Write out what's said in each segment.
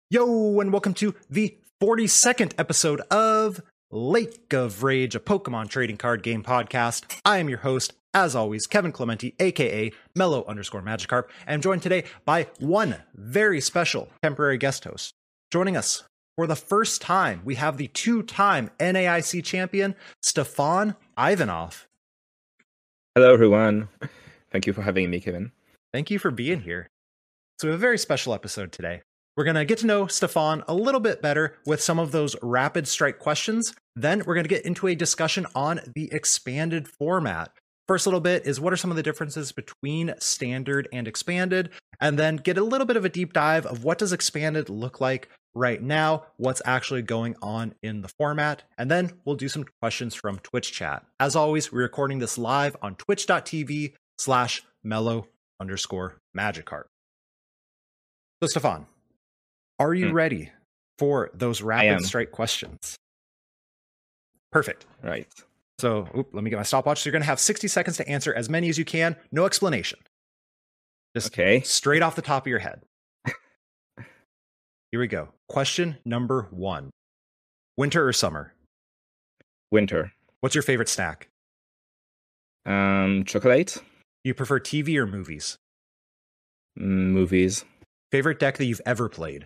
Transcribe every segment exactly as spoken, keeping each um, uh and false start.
Yo, and welcome to the forty-second episode of Lake of Rage, a Pokemon trading card game podcast. I am your host, as always, Kevin Clementi, aka Mellow underscore Magikarp, and I'm joined today by one very special temporary guest host. Joining us for the first time, we have the two-time N A I C champion, Stefan Ivanov. Hello, everyone. Thank you for having me, Kevin. Thank you for being here. So we have a very special episode today. We're going to get to know Stefan a little bit better with some of those rapid strike questions. Then we're going to get into a discussion on the expanded format. First little bit is what are some of the differences between standard and expanded, and then get a little bit of a deep dive of what does expanded look like right now, what's actually going on in the format, and then we'll do some questions from Twitch chat. As always, we're recording this live on twitch.tv slash mellow underscore Magikarp. So Stefan, are you hmm. ready for those rapid strike questions? Perfect. Right. So oop, let me get my stopwatch. So you're going to have sixty seconds to answer as many as you can. No explanation. Just okay. Straight off the top of your head. Here we go. Question number one. Winter or summer? Winter. What's your favorite snack? Um, chocolate. You prefer T V or movies? Mm, movies. Favorite deck that you've ever played?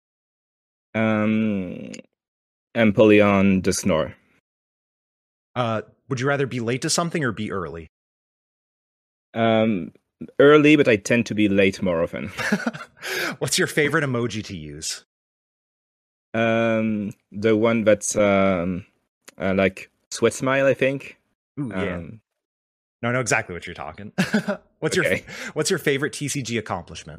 Um, Empoleon the Snore. Uh, would you rather be late to something or be early? Um, early, but I tend to be late more often. What's your favorite emoji to use? Um, the one that's um, uh, like sweat smile, I think. Ooh, yeah. Um, no, I know exactly what you're talking. what's okay. your What's your favorite T C G accomplishment?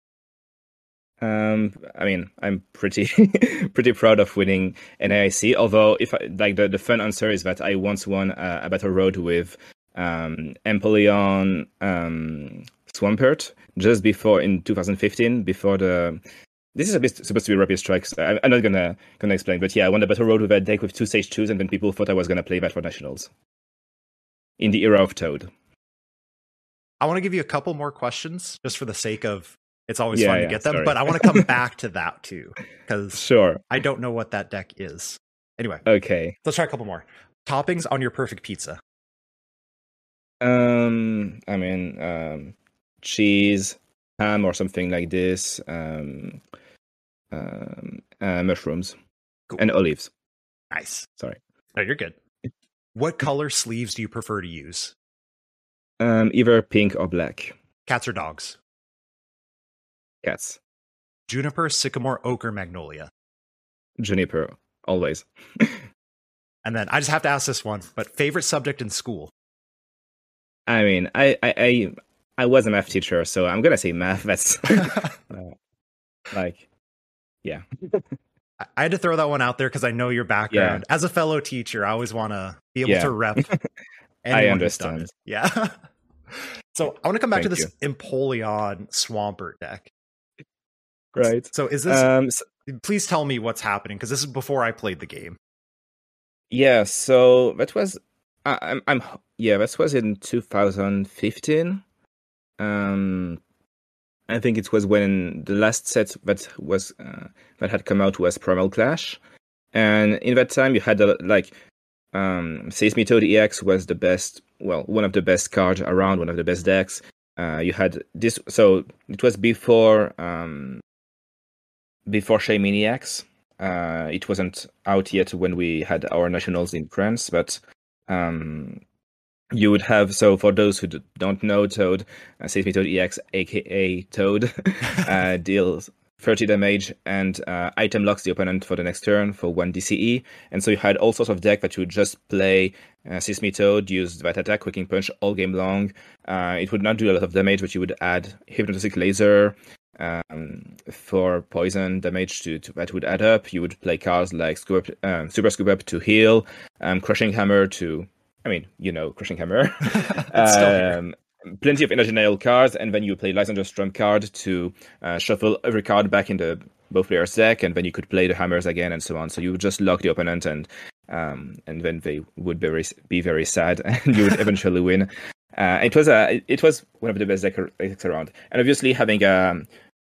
Um, I mean, I'm pretty pretty proud of winning N A I C. Although, if I, like the, the fun answer is that I once won a, a battle road with um, Empoleon um, Swampert just before in two thousand fifteen. Before the this is a bit supposed to be rapid strikes. I, I'm not gonna gonna explain, but yeah, I won the battle road with that deck with two stage twos, and then people thought I was gonna play that for nationals in the era of Toad. I want to give you a couple more questions just for the sake of. It's always yeah, fun yeah, to get them, sorry. but I want to come back to that too, because sure. I don't know what that deck is. Anyway, okay, let's try a couple more. Toppings on your perfect pizza. Um, I mean, um, cheese, ham, or something like this. Um, um, uh, mushrooms cool. and olives. Nice. Sorry. No, you're good. What color sleeves do you prefer to use? Um, either pink or black. Cats or dogs? Cats. Juniper, sycamore, oak, or magnolia? Juniper, always. And then I just have to ask this one, but favorite subject in school? I mean, I I I, I was a math teacher, so I'm gonna say math. That's uh, like, yeah. I had to throw that one out there because I know your background. Yeah. As a fellow teacher, I always want to be able yeah. to rep. I understand. Yeah. So I want to come back Thank to this you. Empoleon Swampert deck. Right. So is this, um, so, please tell me what's happening, because this is before I played the game. Yeah, so that was, I, I'm, I'm, yeah, that was in two thousand fifteen. Um, I think it was when the last set that was, uh, that had come out was Primal Clash. And in that time you had a, like, um, Seismitoad E X was the best, well, one of the best cards around, one of the best decks. Uh, you had this, so it was before, um, Before Shaymaniacs. Uh, it wasn't out yet when we had our nationals in France, but um, you would have, so for those who don't know Toad, uh, Seismitoad E X, aka Toad, uh, deals thirty damage and uh, item locks the opponent for the next turn for one D C E. And so you had all sorts of deck that you would just play uh, Seismitoad, use that attack, Quaking Punch all game long. Uh, it would not do a lot of damage, but you would add Hypnotic Laser, Um, for poison damage to, to that would add up. You would play cards like Scoop Up, um, Super Scoop Up to heal, um, Crushing Hammer to, I mean, you know, Crushing Hammer. um, plenty of Energy Nail cards, and then you play Lysander Strum card to uh, shuffle every card back in the both players' deck, and then you could play the hammers again and so on. So you would just lock the opponent, and um, and then they would be very, be very sad, and you would eventually win. Uh, it was a, it was one of the best decks around, and obviously having a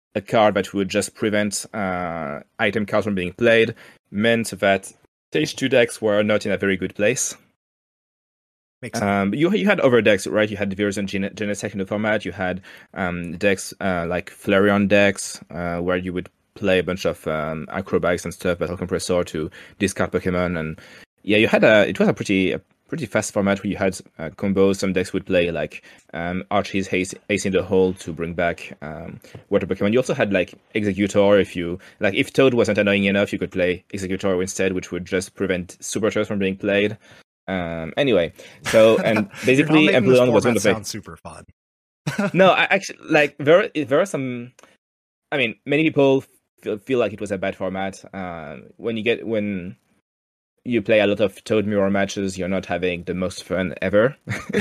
a card that would just prevent uh, item cards from being played meant that stage two decks were not in a very good place. Makes Um, you you had other decks, right? You had Virus and Gen- Genesect in the format. You had um, decks uh, like Flareon decks, uh, where you would play a bunch of um, Acrobikes and stuff, Battle Compressor to discard Pokemon, and yeah, you had a. It was a pretty a pretty fast format where you had uh, combos. Some decks would play like um, Archie's Ace, Ace in the Hole to bring back um, water Pokemon. You also had like Executor. If you like, if Toad wasn't annoying enough, you could play Executor instead, which would just prevent Super Turtles from being played. Um, anyway, so and basically, Empoleon was one of the sounds super fun. No, I actually like there. There are some. I mean, many people feel, feel like it was a bad format. Uh, when you get when you play a lot of Toad mirror matches, you're not having the most fun ever.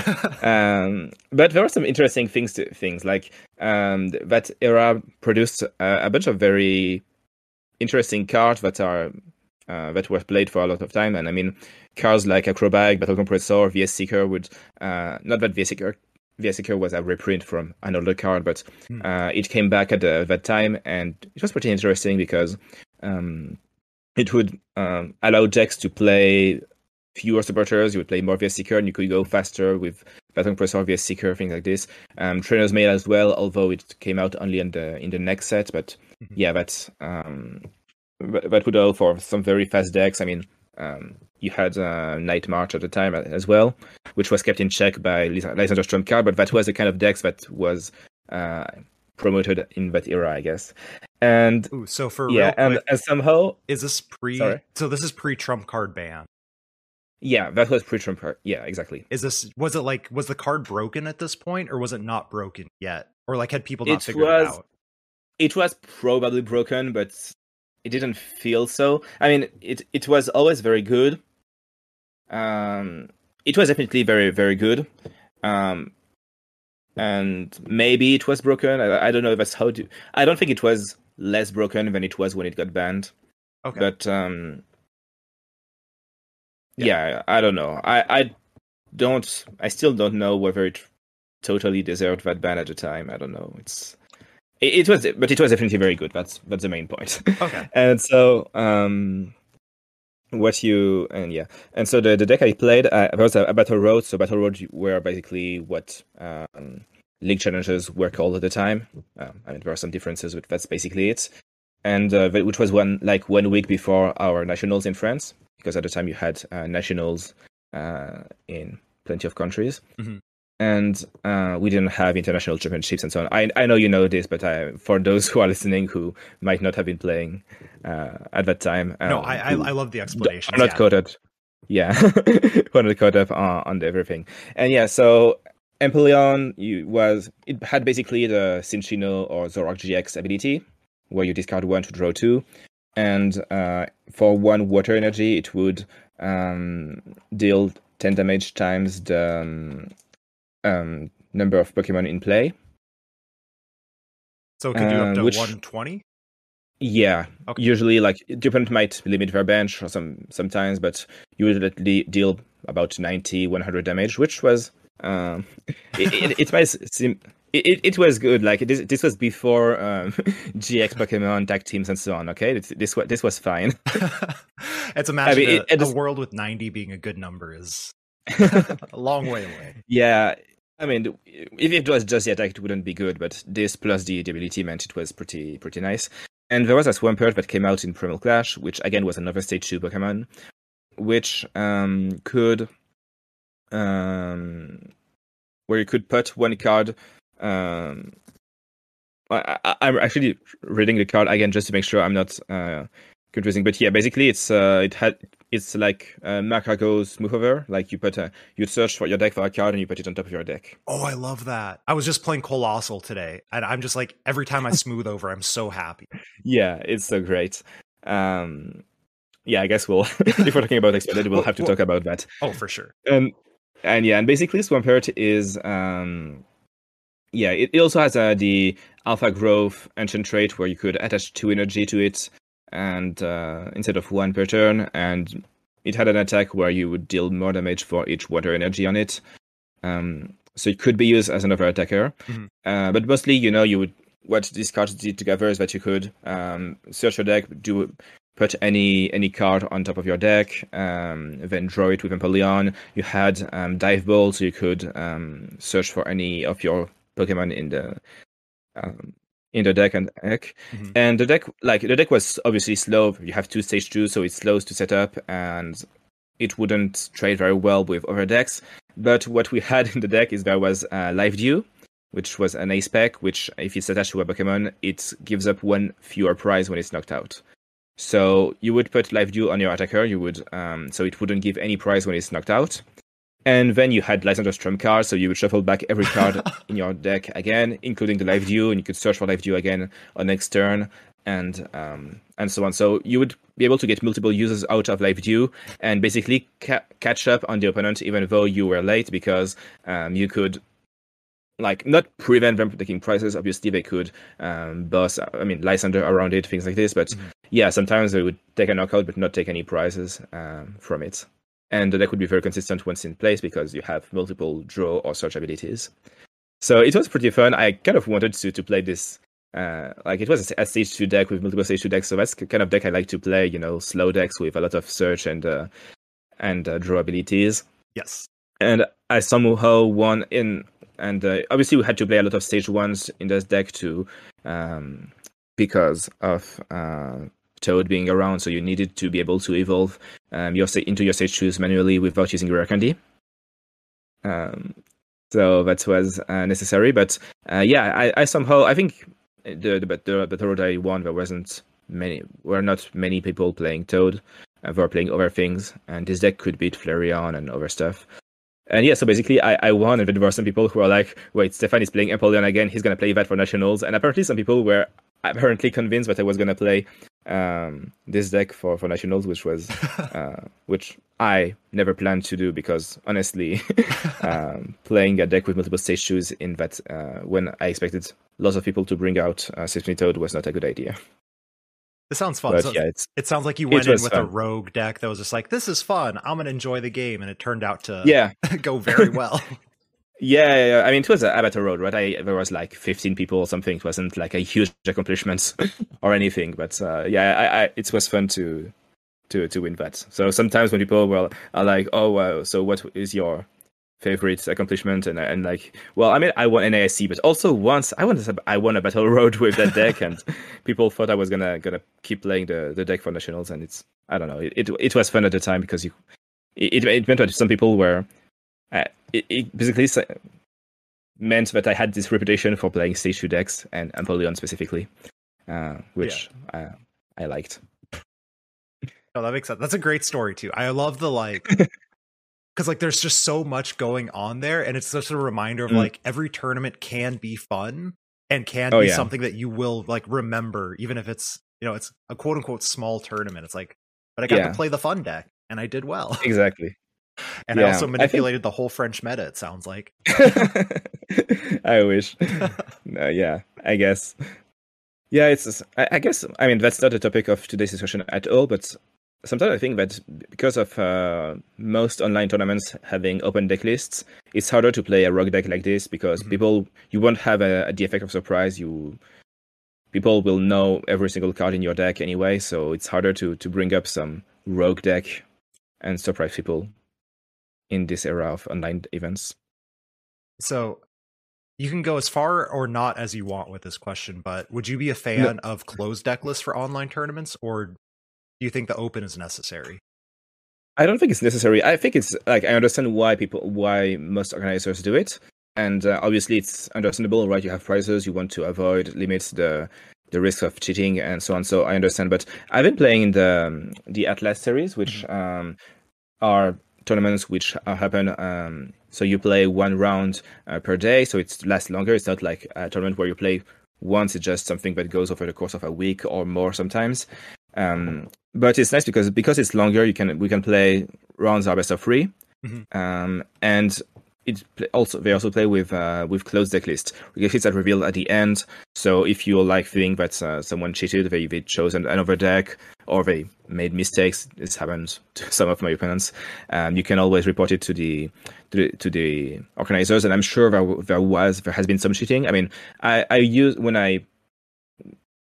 um, but there are some interesting things. To, things like um, that era produced a, a bunch of very interesting cards that are. Uh, that were played for a lot of time, and I mean, cards like Acrobike, Battle Compressor, V S Seeker would uh, not that V S Seeker, V S Seeker was a reprint from an older card, but uh, it came back at the, that time, and it was pretty interesting because um, it would um, allow decks to play fewer supporters. You would play more V S Seeker, and you could go faster with Battle Compressor, V S Seeker, things like this. Um, Trainer's Mail as well, although it came out only in the in the next set, but mm-hmm. yeah, that's. Um, That would allow for some very fast decks. I mean, um, you had uh, Night March at the time as well, which was kept in check by Lysander Trump card, but that was the kind of decks that was uh, promoted in that era, I guess. And Ooh, so for yeah, real and, quick, and somehow is this pre? Sorry? So this is pre Trump card ban. Yeah, that was pre Trump card. Yeah, exactly. Is this was it like was the card broken at this point, or was it not broken yet, or like had people not it figured was, it out? It was probably broken, but it didn't feel so. I mean, it it was always very good. Um, it was definitely very very good. Um, and maybe it was broken. I, I don't know if that's how to. I don't think it was less broken than it was when it got banned. Okay. But um, yeah. yeah, I don't know. I I don't. I still don't know whether it totally deserved that ban at the time. I don't know. It's. It, it was, but it was definitely very good. That's that's the main point. Okay. And so, um, what you and yeah, and so the, the deck I played, uh, there was a, a battle road. So battle road were basically what um, league challenges were called at the time. Um, I mean, there are some differences, but that's basically it. And uh, which was one like one week before our nationals in France, because at the time you had uh, nationals uh, in plenty of countries. Mm-hmm. And uh, we didn't have international championships and so on. I I know you know this, but I, for those who are listening who might not have been playing uh, at that time, um, no, I I, I love the explanation. I'm not yeah. caught up, yeah, who are not caught up on, on everything. And yeah, so Empoleon you, was it had basically the Cinccino or Zoroark G X ability, where you discard one to draw two, and uh, for one water energy, it would um, deal ten damage times the um, um, number of Pokemon in play. So it could do uh, up to which, one twenty? Yeah. Okay. Usually, like, the opponent might limit their bench or some sometimes, but you would deal about ninety, one hundred damage, which was... Um, it, it, it might seem... It, it was good. Like this, this was before um, G X Pokemon tag teams and so on. Okay, this this, this was fine. It's imagine I mean, a, it, it a world with ninety being a good number is a long way away. Yeah, I mean, if it was just the attack, it wouldn't be good. But this plus the, the ability meant it was pretty pretty nice. And there was a Swampert that came out in Primal Clash, which again was another stage two Pokemon, which um, could um, where you could put one card. Um, I, I, I'm actually reading the card again just to make sure I'm not uh, confusing. But yeah, basically it's uh, it had it's like uh, Macago's Smoothover. Like you put a you search for your deck for a card and you put it on top of your deck. Oh, I love that. I was just playing Colossal today, and I'm just like every time I smooth over, I'm so happy. Yeah, it's so great. Um, yeah, I guess we'll if we're talking about expanded, we'll have to talk about that. Oh, for sure. And and yeah, and basically Swampert is um. Yeah, it, it also has uh, the Alpha Growth Ancient trait where you could attach two energy to it, and uh, instead of one per turn, and it had an attack where you would deal more damage for each water energy on it. Um, so it could be used as another attacker, mm-hmm. uh, but mostly, you know, you would what these cards did together is that you could um, search your deck, do put any any card on top of your deck, um, then draw it with Empoleon. You had um, Dive Ball, so you could um, search for any of your Pokemon in the um, in the deck and deck. Mm-hmm. And the deck, like the deck, was obviously slow. You have two stage two, so it's slow to set up, and it wouldn't trade very well with other decks. But what we had in the deck is there was uh, Live Dew, which was an ace spec, which if it's attached to a Pokemon, it gives up one fewer prize when it's knocked out. So you would put Live Dew on your attacker, you would um, so it wouldn't give any prize when it's knocked out. And then you had Lysander's Trump card, so you would shuffle back every card in your deck again, including the Live Dew, and you could search for Live Dew again on next turn, and um, and so on. So you would be able to get multiple uses out of Live Dew, and basically ca- catch up on the opponent, even though you were late, because um, you could, like, not prevent them from taking prizes. Obviously, they could um, boss, I mean, Lysander around it, things like this. But mm-hmm. yeah, sometimes they would take a knockout, but not take any prizes um, from it. And the deck would be very consistent once in place because you have multiple draw or search abilities. So it was pretty fun. I kind of wanted to to play this. Uh, like, it was a stage two deck with multiple stage two decks. So that's the kind of deck I like to play. You know, slow decks with a lot of search and uh, and uh, draw abilities. Yes. And I somehow won in. And uh, obviously, we had to play a lot of stage ones in this deck too, um, because of uh, Toad being around. So you needed to be able to evolve um, your into your stage twos manually without using rare candy. Um, so that was uh, necessary. But uh, yeah, I, I somehow I think the the the battle road I won, there wasn't many, were not many people playing Toad. Uh, they were playing other things, and this deck could beat Flareon and other stuff. And yeah, so basically I, I won, and then there were some people who were like, wait, Stefan is playing Empoleon again, he's going to play that for Nationals. And apparently some people were apparently convinced that I was going to play um, this deck for, for Nationals, which was, uh, which I never planned to do, because honestly, um, playing a deck with multiple stage twos in that, uh, when I expected lots of people to bring out uh, Symphony Toad, was not a good idea. This sounds fun. But, so yeah, it's, it sounds like you went in with fun. a rogue deck that was just like, this is fun, I'm going to enjoy the game, and it turned out to yeah. go very well. yeah, yeah, yeah, I mean, it was a battle road, right? I, there was like fifteen people or something. It wasn't like a huge accomplishment or anything, but uh, yeah, I, I, it was fun to to to win that. So sometimes when people were are like, oh, wow, so what is your favorite accomplishment? And and like, well, I mean, I won N A I C, but also once I won a, I won a battle road with that deck, and people thought I was gonna gonna keep playing the, the deck for Nationals, and it's I don't know, it, it it was fun at the time because you it it meant that some people were uh, it, it basically meant that I had this reputation for playing stage two decks, and Empoleon specifically, uh, which yeah. I I liked. Oh, that makes sense. That's a great story too. I love the like. Because like there's just so much going on there, and it's just a reminder of mm. like every tournament can be fun and can oh, be yeah. something that you will like remember, even if it's, you know, it's a quote unquote small tournament. It's like, but I got yeah. to play the fun deck, and I did well. Exactly. And yeah. I also manipulated I think... the whole French meta, it sounds like. I wish. no, yeah, I guess. Yeah, it's. I, I guess. I mean, that's not the topic of today's discussion at all, but. Sometimes I think that because of uh, most online tournaments having open deck lists, it's harder to play a rogue deck like this because mm-hmm. people, you won't have a, a the effect of surprise. You people will know every single card in your deck anyway, so it's harder to to bring up some rogue deck and surprise people in this era of online events. So you can go as far or not as you want with this question, but would you be a fan no. of closed deck lists for online tournaments, or do you think the open is necessary? I don't think it's necessary. I think it's like, I understand why people, why most organizers do it. And uh, obviously it's understandable, right? You have prizes, you want to avoid, limit the the risk of cheating and so on. So I understand. But I've been playing in the, um, the Atlas series, which mm-hmm. um, are tournaments which are happen. Um, so you play one round uh, per day. So it lasts longer. It's not like a tournament where you play once. It's just something that goes over the course of a week or more sometimes. Um, but it's nice because because it's longer. You can we can play rounds are best of three, mm-hmm. um, and it also they also play with uh, with closed deck lists. Lists that reveal at the end. So if you like feeling that uh, someone cheated, they they chose another deck or they made mistakes. This happened to some of my opponents. Um, you can always report it to the to the, to the organizers, and I'm sure there there was there has been some cheating. I mean, I I use when I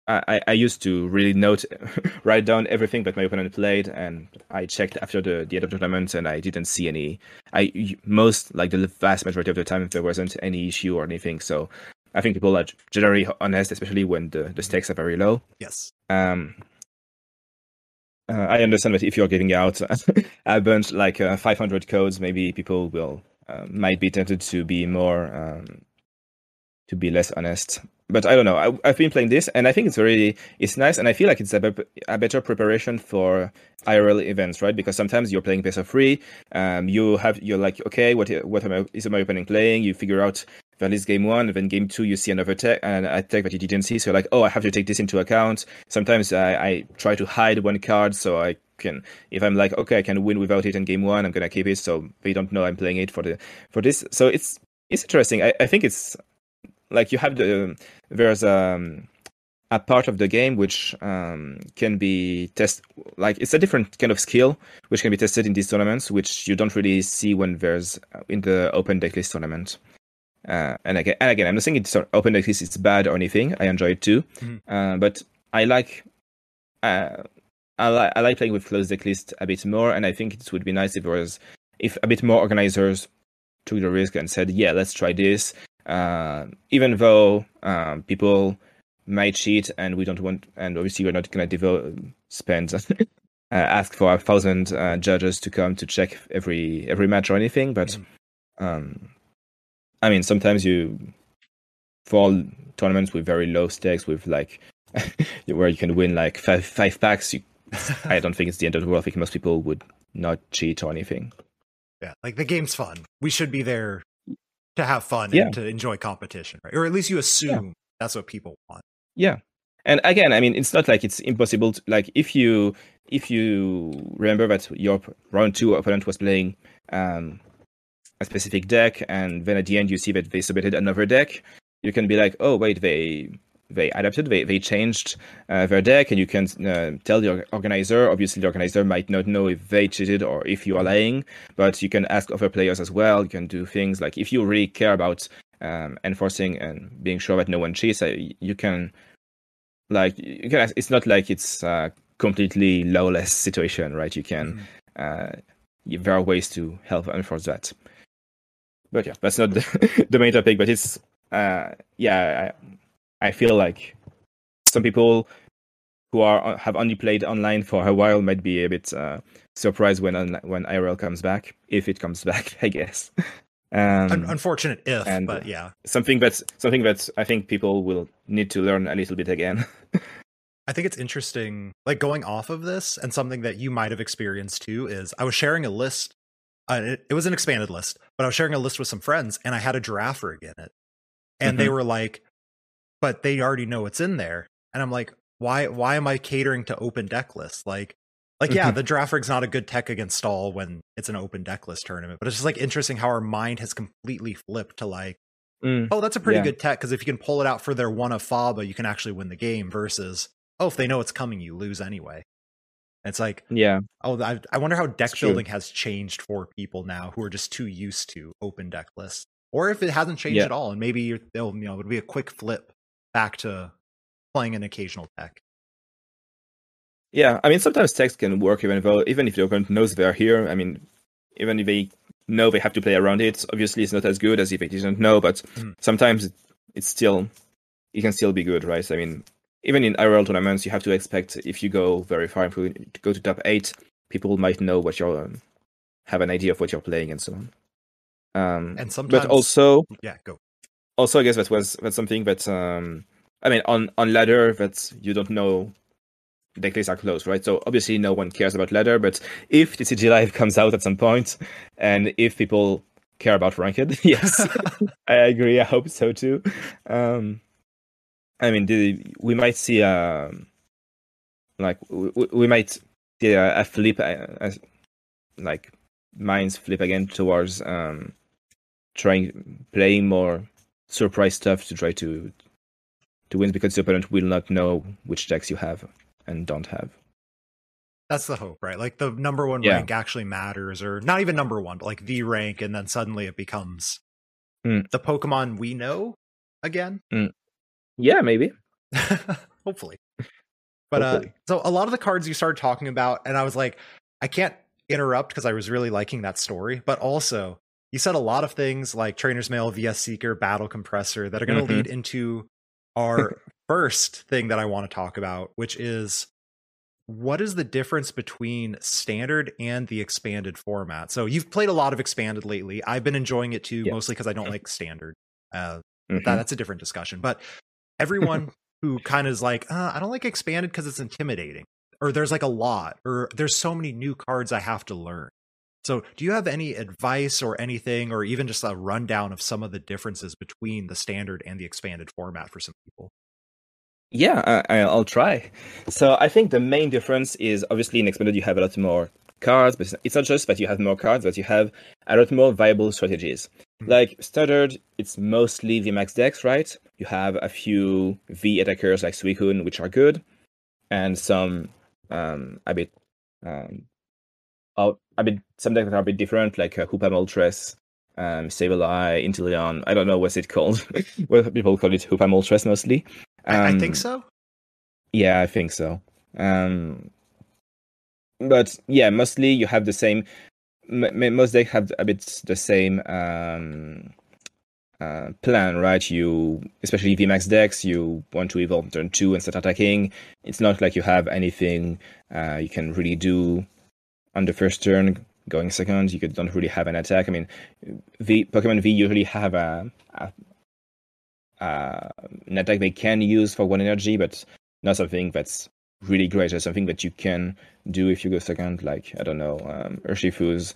I, I used to really note, write down everything that my opponent played, and I checked after the, the end of the tournament, and I didn't see any. I most like the vast majority of the time there wasn't any issue or anything. So I think people are generally honest, especially when the, the stakes are very low. Yes. Um. Uh, I understand that if you're giving out a bunch like uh, five hundred codes, maybe people will uh, might be tempted to be more um, to be less honest. But I don't know. I, I've been playing this, and I think it's really it's nice, and I feel like it's a, be- a better preparation for I R L events, right? Because sometimes you're playing best of three, um, you have you're like, okay, what what am I, is my opponent playing? You figure out that is game one, and then game two you see another tech and a tech that you didn't see, so you're like, oh, I have to take this into account. Sometimes I, I try to hide one card so I can, if I'm like, okay, I can win without it in game one, I'm gonna keep it so they don't know I'm playing it for the for this. So it's it's interesting. I, I think it's like you have the there's um a part of the game which um can be test like it's a different kind of skill which can be tested in these tournaments, which you don't really see when there's in the open decklist tournament. Uh, and again, and again, I'm not saying it's open decklist it's bad or anything. I enjoy it too, mm-hmm. uh, but I like uh, I like I like playing with closed decklist a bit more, and I think it would be nice if there was if a bit more organizers took the risk and said, yeah, let's try this. Uh, even though um, people might cheat, and we don't want, and obviously we're not going to develop, spend, uh, ask for a thousand uh, judges to come to check every every match or anything. But mm-hmm. um, I mean, sometimes you, for tournaments with very low stakes, with like where you can win like five five packs, you, I don't think it's the end of the world. I think most people would not cheat or anything. Yeah, like the game's fun. We should be there to have fun yeah. and to enjoy competition, right? Or at least you assume yeah. that's what people want. Yeah, and again, I mean, it's not like it's impossible to, like if you if you remember that your round two opponent was playing um, a specific deck, and then at the end you see that they submitted another deck, you can be like, oh wait, they they adapted, they they changed uh, their deck, and you can uh, tell the organizer. Obviously, the organizer might not know if they cheated or if you are lying, but you can ask other players as well. You can do things like if you really care about um, enforcing and being sure that no one cheats, uh, you can like you can. Ask, it's not like it's a completely lawless situation, right? You can. Mm-hmm. Uh, there are ways to help enforce that. But yeah, that's not the, the main topic. But it's uh, yeah. I, I feel like some people who are have only played online for a while might be a bit uh, surprised when when I R L comes back, if it comes back, I guess. Um, Unfortunate if, and but yeah, something that's something that I think people will need to learn a little bit again. I think it's interesting, like going off of this, and something that you might have experienced too is I was sharing a list. Uh, it, it was an expanded list, but I was sharing a list with some friends, and I had a giraffe rig in it, and mm-hmm. they were like, but they already know what's in there. And I'm like, why why am I catering to open deck lists? Like, like yeah, the draft rig's not a good tech against stall when it's an open deck list tournament. But it's just like interesting how our mind has completely flipped to like, mm, oh, that's a pretty yeah. good tech, because if you can pull it out for their one of Faba, you can actually win the game, versus, oh, if they know it's coming, you lose anyway. And it's like, yeah, oh, I, I wonder how deck it's building true. has changed for people now who are just too used to open deck lists. Or if it hasn't changed yeah. at all, and maybe they'll, you know, it'll be a quick flip back to playing an occasional tech. Yeah, I mean, sometimes techs can work even though, even if the opponent knows they're here. I mean, even if they know they have to play around it, obviously it's not as good as if they didn't know, but mm. sometimes it, it's still, it can still be good, right? I mean, even in I R L tournaments, you have to expect if you go very far, if you go to top eight, people might know what you're, um, have an idea of what you're playing and so on. Um, and sometimes, but also, yeah, go. Also, I guess that was that's something that um, I mean on, on ladder that you don't know deck lists are closed, right? So obviously no one cares about ladder, but if T C G Live comes out at some point, and if people care about ranked, yes, I agree. I hope so too. Um, I mean, the, we might see a like we, we might see a, a flip, a, a, like minds flip again towards um, trying playing more surprise stuff to try to to win, because the opponent will not know which decks you have and don't have. That's the hope, right? Like the number one yeah. rank actually matters, or not even number one, but like the rank, and then suddenly it becomes mm. the Pokemon we know again. Mm. Yeah, maybe. Well, Hopefully. But uh, Hopefully. so a lot of the cards you started talking about, and I was like, I can't interrupt because I was really liking that story. But also, you said a lot of things like Trainer's Mail, V S Seeker, Battle Compressor that are going to Mhm. lead into our first thing that I want to talk about, which is what is the difference between standard and the expanded format? So you've played a lot of expanded lately. I've been enjoying it too, Yeah. mostly because I don't like standard. Uh, but Mhm. that, that's a different discussion. But everyone who kind of is like, uh, I don't like expanded because it's intimidating, or there's like a lot, or there's so many new cards I have to learn. So do you have any advice or anything, or even just a rundown of some of the differences between the standard and the expanded format for some people? Yeah, I, I'll try. So I think the main difference is obviously in expanded you have a lot more cards, but it's not just that you have more cards, but you have a lot more viable strategies. Mhm. Like standard, it's mostly V MAX decks, right? You have a few V attackers like Suicune, which are good, and some um, a bit, um, oh, a bit some decks that are a bit different, like uh, Hoopa Moltres, um, Sableye, Inteleon. I don't know what's it called. Well, people call it Hoopa Moltres mostly. I, I Um, think so. Yeah, I think so. Um, but yeah, mostly you have the same. M- m- most decks have a bit the same um, uh, plan, right? You, especially V MAX decks, you want to evolve turn two and start attacking. It's not like you have anything uh, you can really do on the first turn. Going second, you could, don't really have an attack. I mean, V Pokemon V usually have a, a, a an attack they can use for one energy, but not something that's really great, or something that you can do if you go second, like, I don't know, um, Urshifu's,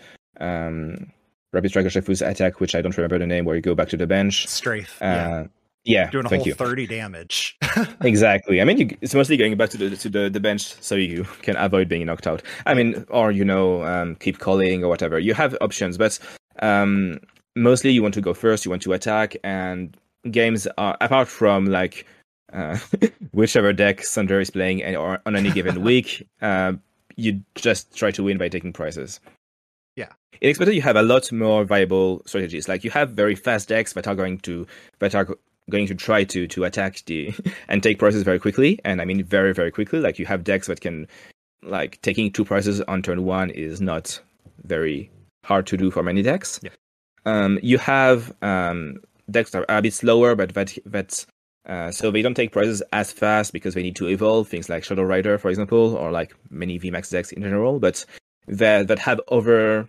um, Rapid Strike Urshifu's attack, which I don't remember the name, where you go back to the bench. Strafe. Uh, Yeah. yeah, Doing a thank whole you. thirty damage. Exactly. I mean, you, it's mostly going back to the to the, the bench so you can avoid being knocked out. I mean, or, you know, um, keep calling or whatever. You have options, but um, mostly you want to go first, you want to attack, and games are, apart from like uh, whichever deck Thunder is playing and, or on any given week, uh, you just try to win by taking prizes. Yeah. In Expanded, you have a lot more viable strategies. Like, you have very fast decks that are going to that are going to try to to attack the and take prizes very quickly. And I mean very very quickly. Like, you have decks that can, like, taking two prizes on turn one is not very hard to do for many decks. Yeah. Um, you have um, decks that are a bit slower, but that that uh, so they don't take prizes as fast because they need to evolve. Things like Shadow Rider, for example, or like many V MAX decks in general, but that that have other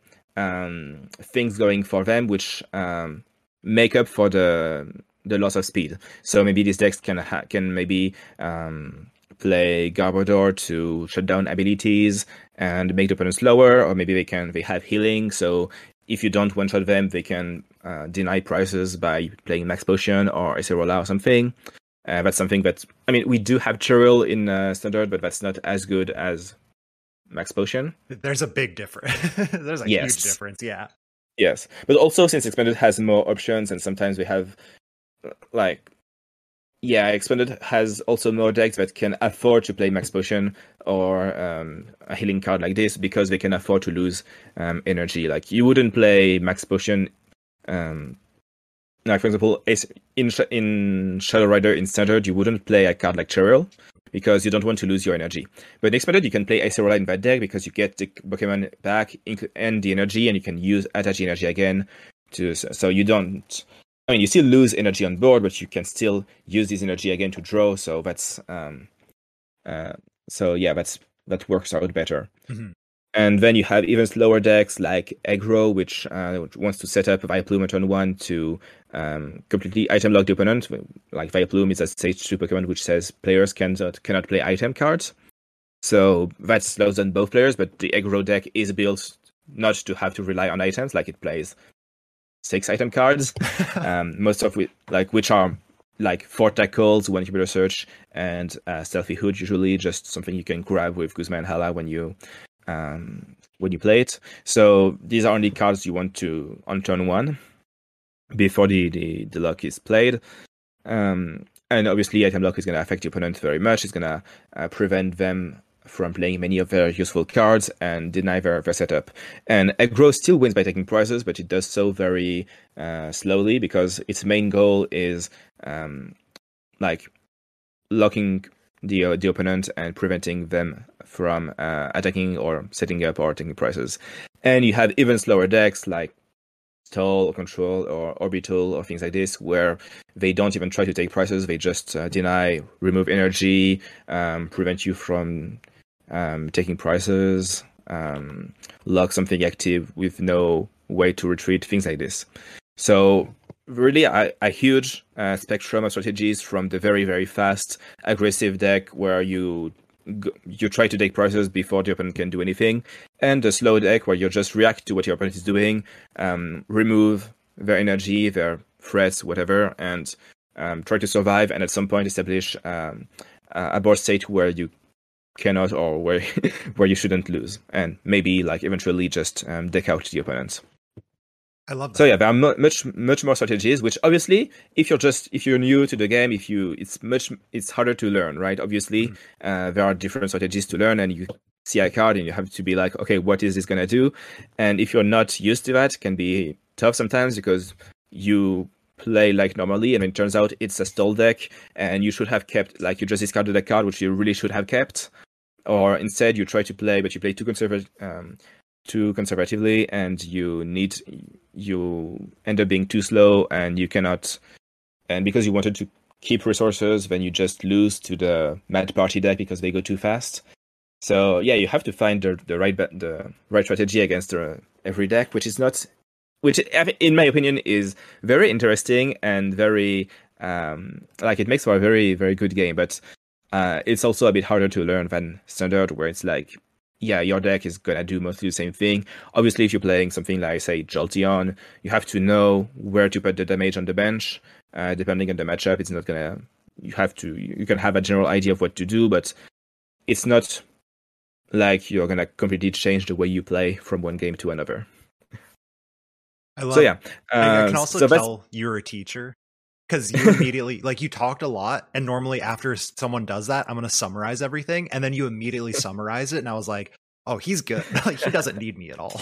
um, things going for them, which um, make up for the the loss of speed. So maybe these decks can ha- can maybe um, play Garbodor to shut down abilities and make the opponent slower, or maybe they can they have healing. So if you don't one shot them, they can uh, deny prizes by playing Max Potion or Acerola or something. Uh, that's something that, I mean, we do have Cheryl in uh, Standard, but that's not as good as Max Potion. There's a big difference. There's a Yes. huge difference. Yeah. Yes, but also since Expanded has more options, and sometimes we have, like, yeah, Expanded has also more decks that can afford to play Max Potion or um, a healing card like this because they can afford to lose um, energy. Like, you wouldn't play Max Potion, um, like, for example, in in Shadow Rider in Standard, you wouldn't play a card like Cheryl because you don't want to lose your energy. But in Expanded, you can play Acerola in that deck because you get the Pokemon back and the energy, and you can use attach the energy again to so you don't. I mean, you still lose energy on board, but you can still use this energy again to draw. So that's um, uh, so yeah, that's that works out better. Mm-hmm. And then you have even slower decks like Aggro, which uh, wants to set up Vileplume on turn one to um, completely item lock the opponent. Like, Vileplume is a stage two Pokemon which says players cannot cannot play item cards. So that slows down both players, but the Aggro deck is built not to have to rely on items. Like, it plays six item cards, um, most of which, like, which are like four tackles, one computer search, and uh, stealthy hood. Usually, just something you can grab with Guzma and Hala when you um, when you play it. So these are only cards you want to on turn one before the the, the lock is played. Um, and obviously, item lock is going to affect your opponent very much. It's going to uh, prevent them from playing many of their useful cards and deny their, their setup. And Aggro still wins by taking prizes, but it does so very uh, slowly because its main goal is um, like locking the uh, the opponent and preventing them from uh, attacking or setting up or taking prices. And you have even slower decks like Stall or Control or Orbital or things like this, where they don't even try to take prices. They just uh, deny, remove energy, um, prevent you from um, taking prices, um, lock something active with no way to retreat, things like this. So really a, a huge uh, spectrum of strategies, from the very, very fast, aggressive deck where you you try to take prices before the opponent can do anything, and the slow deck where you just react to what your opponent is doing, um, remove their energy, their threats, whatever, and um, try to survive, and at some point establish um, a board state where you cannot or where where you shouldn't lose, and maybe like eventually just um, deck out the opponent. I love that. So yeah, there are mu- much much more strategies, which obviously, if you're just if you're new to the game, if you it's much it's harder to learn, right? Obviously, mm-hmm. uh, there are different strategies to learn, and you see a card and you have to be like, okay, what is this gonna do? And if you're not used to that, it can be tough sometimes because you play like normally, and it turns out it's a stall deck, and you should have kept like you just discarded a card which you really should have kept, or instead you try to play but you play too conservative. Um, too conservatively, and you need you end up being too slow, and you cannot, and because you wanted to keep resources, then you just lose to the mad party deck because they go too fast. So yeah, you have to find the the right the right strategy against the, every deck, which is not, which in my opinion is very interesting and very um like it makes for a very very good game, but uh it's also a bit harder to learn than standard, where it's like, yeah, your deck is gonna do mostly the same thing. Obviously, if you're playing something like, say, Jolteon, you have to know where to put the damage on the bench. Uh, depending on the matchup, it's not gonna. You have to. You can have a general idea of what to do, but it's not like you're gonna completely change the way you play from one game to another. I love. So yeah, I, I can uh, also so tell you're a teacher. Because you immediately, like, you talked a lot, and normally after someone does that, I'm going to summarize everything, and then you immediately summarize it, and I was like, oh, he's good. He doesn't need me at all.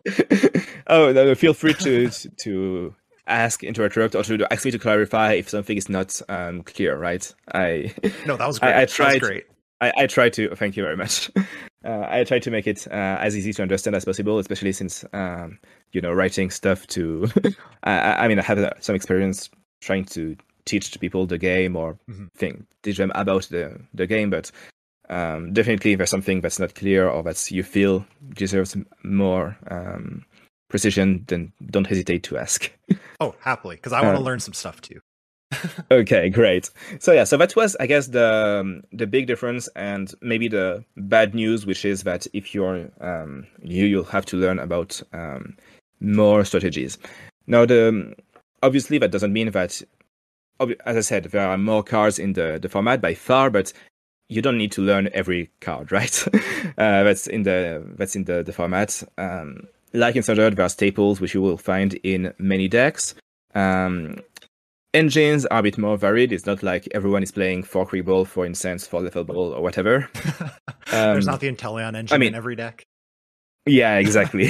Oh, no, feel free to to ask, interrupt, or to ask me to clarify if something is not um, clear, right? I No, that was great. I, I tried, that was great. I, I tried to, thank you very much. Uh, I tried to make it uh, as easy to understand as possible, especially since, um, you know, writing stuff to, I, I mean, I have uh, some experience trying to teach people the game or mm-hmm. think, teach them about the, the game, but um, definitely if there's something that's not clear or that you feel deserves more um, precision, then don't hesitate to ask. Oh, happily, because I want to uh, learn some stuff too. Okay, great. So yeah, so that was, I guess, the um, the big difference, and maybe the bad news, which is that if you're um, new, you'll have to learn about um, more strategies. Now, the obviously that doesn't mean that, as I said, there are more cards in the, the format by far, but you don't need to learn every card, right? uh, that's in the that's in the the format. Um, like in Standard, there are staples which you will find in many decks. Um, Engines are a bit more varied. It's not like everyone is playing for Quick Ball, for instance, for Lethal Ball or whatever. um, There's not the Inteleon engine I mean, in every deck. Yeah, exactly.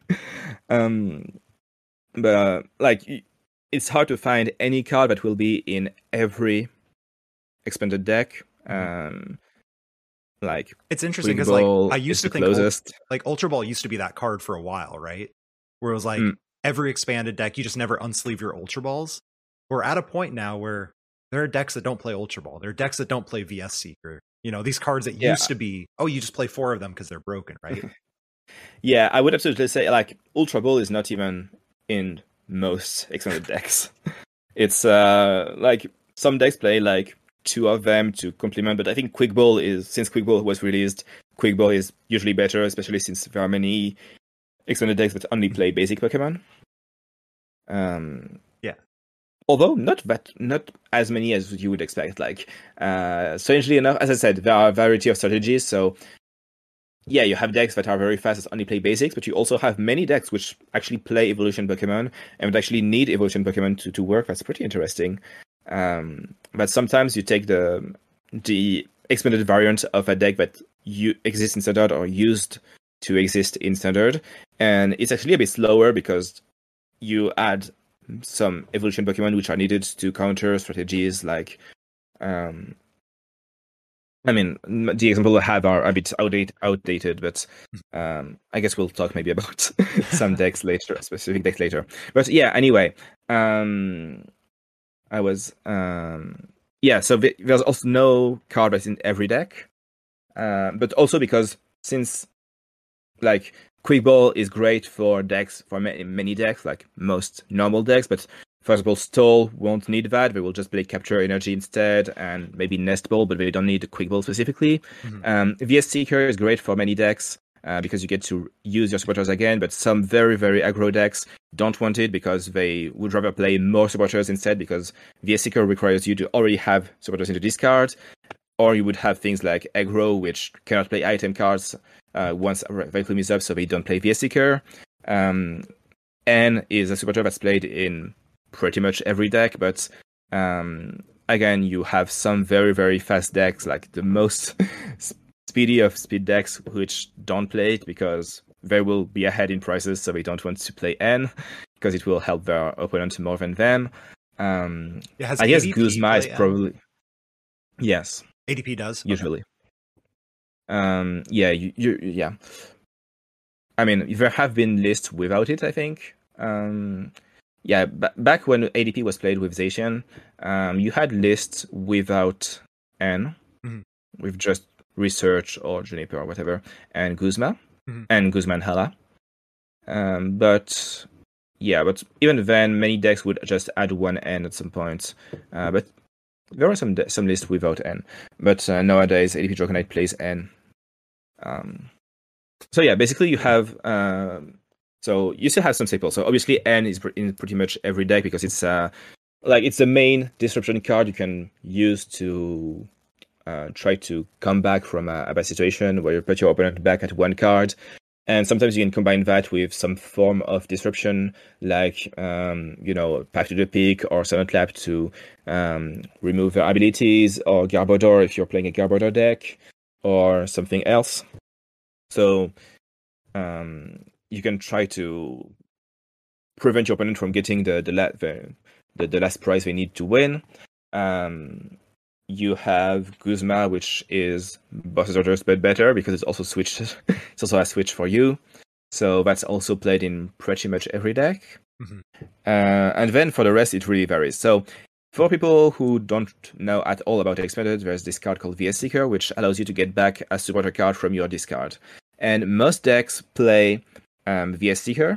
um, but uh, like, it's hard to find any card that will be in every expanded deck. Um, like it's interesting because like I used to think closest. Ult- like Ultra Ball used to be that card for a while, right? Where it was like mm. every expanded deck, you just never unsleeve your Ultra Balls. We're at a point now where there are decks that don't play Ultra Ball. There are decks that don't play V S Seeker. You know, these cards that yeah. used to be, oh, you just play four of them because they're broken, right? Yeah, I would absolutely say like Ultra Ball is not even in most expanded decks. It's uh like some decks play like two of them to complement, but I think Quick Ball is, since Quick Ball was released, Quick Ball is usually better, especially since there are many expanded decks that only play basic Pokemon. Um, yeah. Although not that, not as many as you would expect. Like, uh, strangely enough, as I said, there are a variety of strategies. So, yeah, you have decks that are very fast that only play basics, but you also have many decks which actually play evolution Pokemon and would actually need evolution Pokemon to, to work. That's pretty interesting. Um, but sometimes you take the the expanded variant of a deck that you exists in Standard or used to exist in Standard, and it's actually a bit slower because you add some evolution Pokemon which are needed to counter strategies like um, I mean, the example I have are a bit outdated, outdated, but um, I guess we'll talk maybe about some decks later, specific decks later. But yeah, anyway, um, I was um, yeah. So there's also no card that's in every deck, uh, but also because since like Quick Ball is great for decks for many, many decks, like most normal decks, but for example, Stall won't need that. They will just play Capture Energy instead, and maybe Nest Ball, but they don't need the Quick Ball specifically. Mm-hmm. Um, V S Seeker is great for many decks uh, because you get to use your supporters again, but some very, very aggro decks don't want it because they would rather play more supporters instead, because V S Seeker requires you to already have supporters in the discard, or you would have things like aggro, which cannot play item cards uh, once Vacuum is up, so they don't play V S Seeker. Um, N is a supporter that's played in pretty much every deck, but um, again, you have some very, very fast decks, like the most speedy of speed decks, which don't play it because they will be ahead in prices, so they don't want to play N, because it will help their opponent more than them. Um, yeah, I guess Guzma is probably... N? Yes. A D P does? Usually. Okay. Um, yeah, you, you, yeah. I mean, there have been lists without it, I think. Um, Yeah, b- back when A D P was played with Zacian, um, you had lists without N, mm-hmm. with just Research or Juniper or whatever, and Guzma, mm-hmm. and Guzma and Hala. Um, but yeah, but even then, many decks would just add one N at some point. Uh, but there are some de- some lists without N. But uh, nowadays, A D P Dragonite plays N. Um, so yeah, basically you have... Uh, So you still have some staples. So obviously N is in pretty much every deck because it's uh like it's the main disruption card you can use to uh, try to come back from a, a bad situation where you put your opponent back at one card. And sometimes you can combine that with some form of disruption, like um, you know, Path to the Peak or Silent Lab to um, remove their abilities, or Garbodor if you're playing a Garbodor deck, or something else. So um you can try to prevent your opponent from getting the the, la- the, the, the last prize they need to win. Um, you have Guzma, which is Boss's Orders but better because it's also switched. It's also a switch for you, so that's also played in pretty much every deck. Mm-hmm. Uh, and then for the rest, it really varies. So for people who don't know at all about Expanded, there's this card called V S Seeker, which allows you to get back a supporter card from your discard. And most decks play Um, V S Seeker.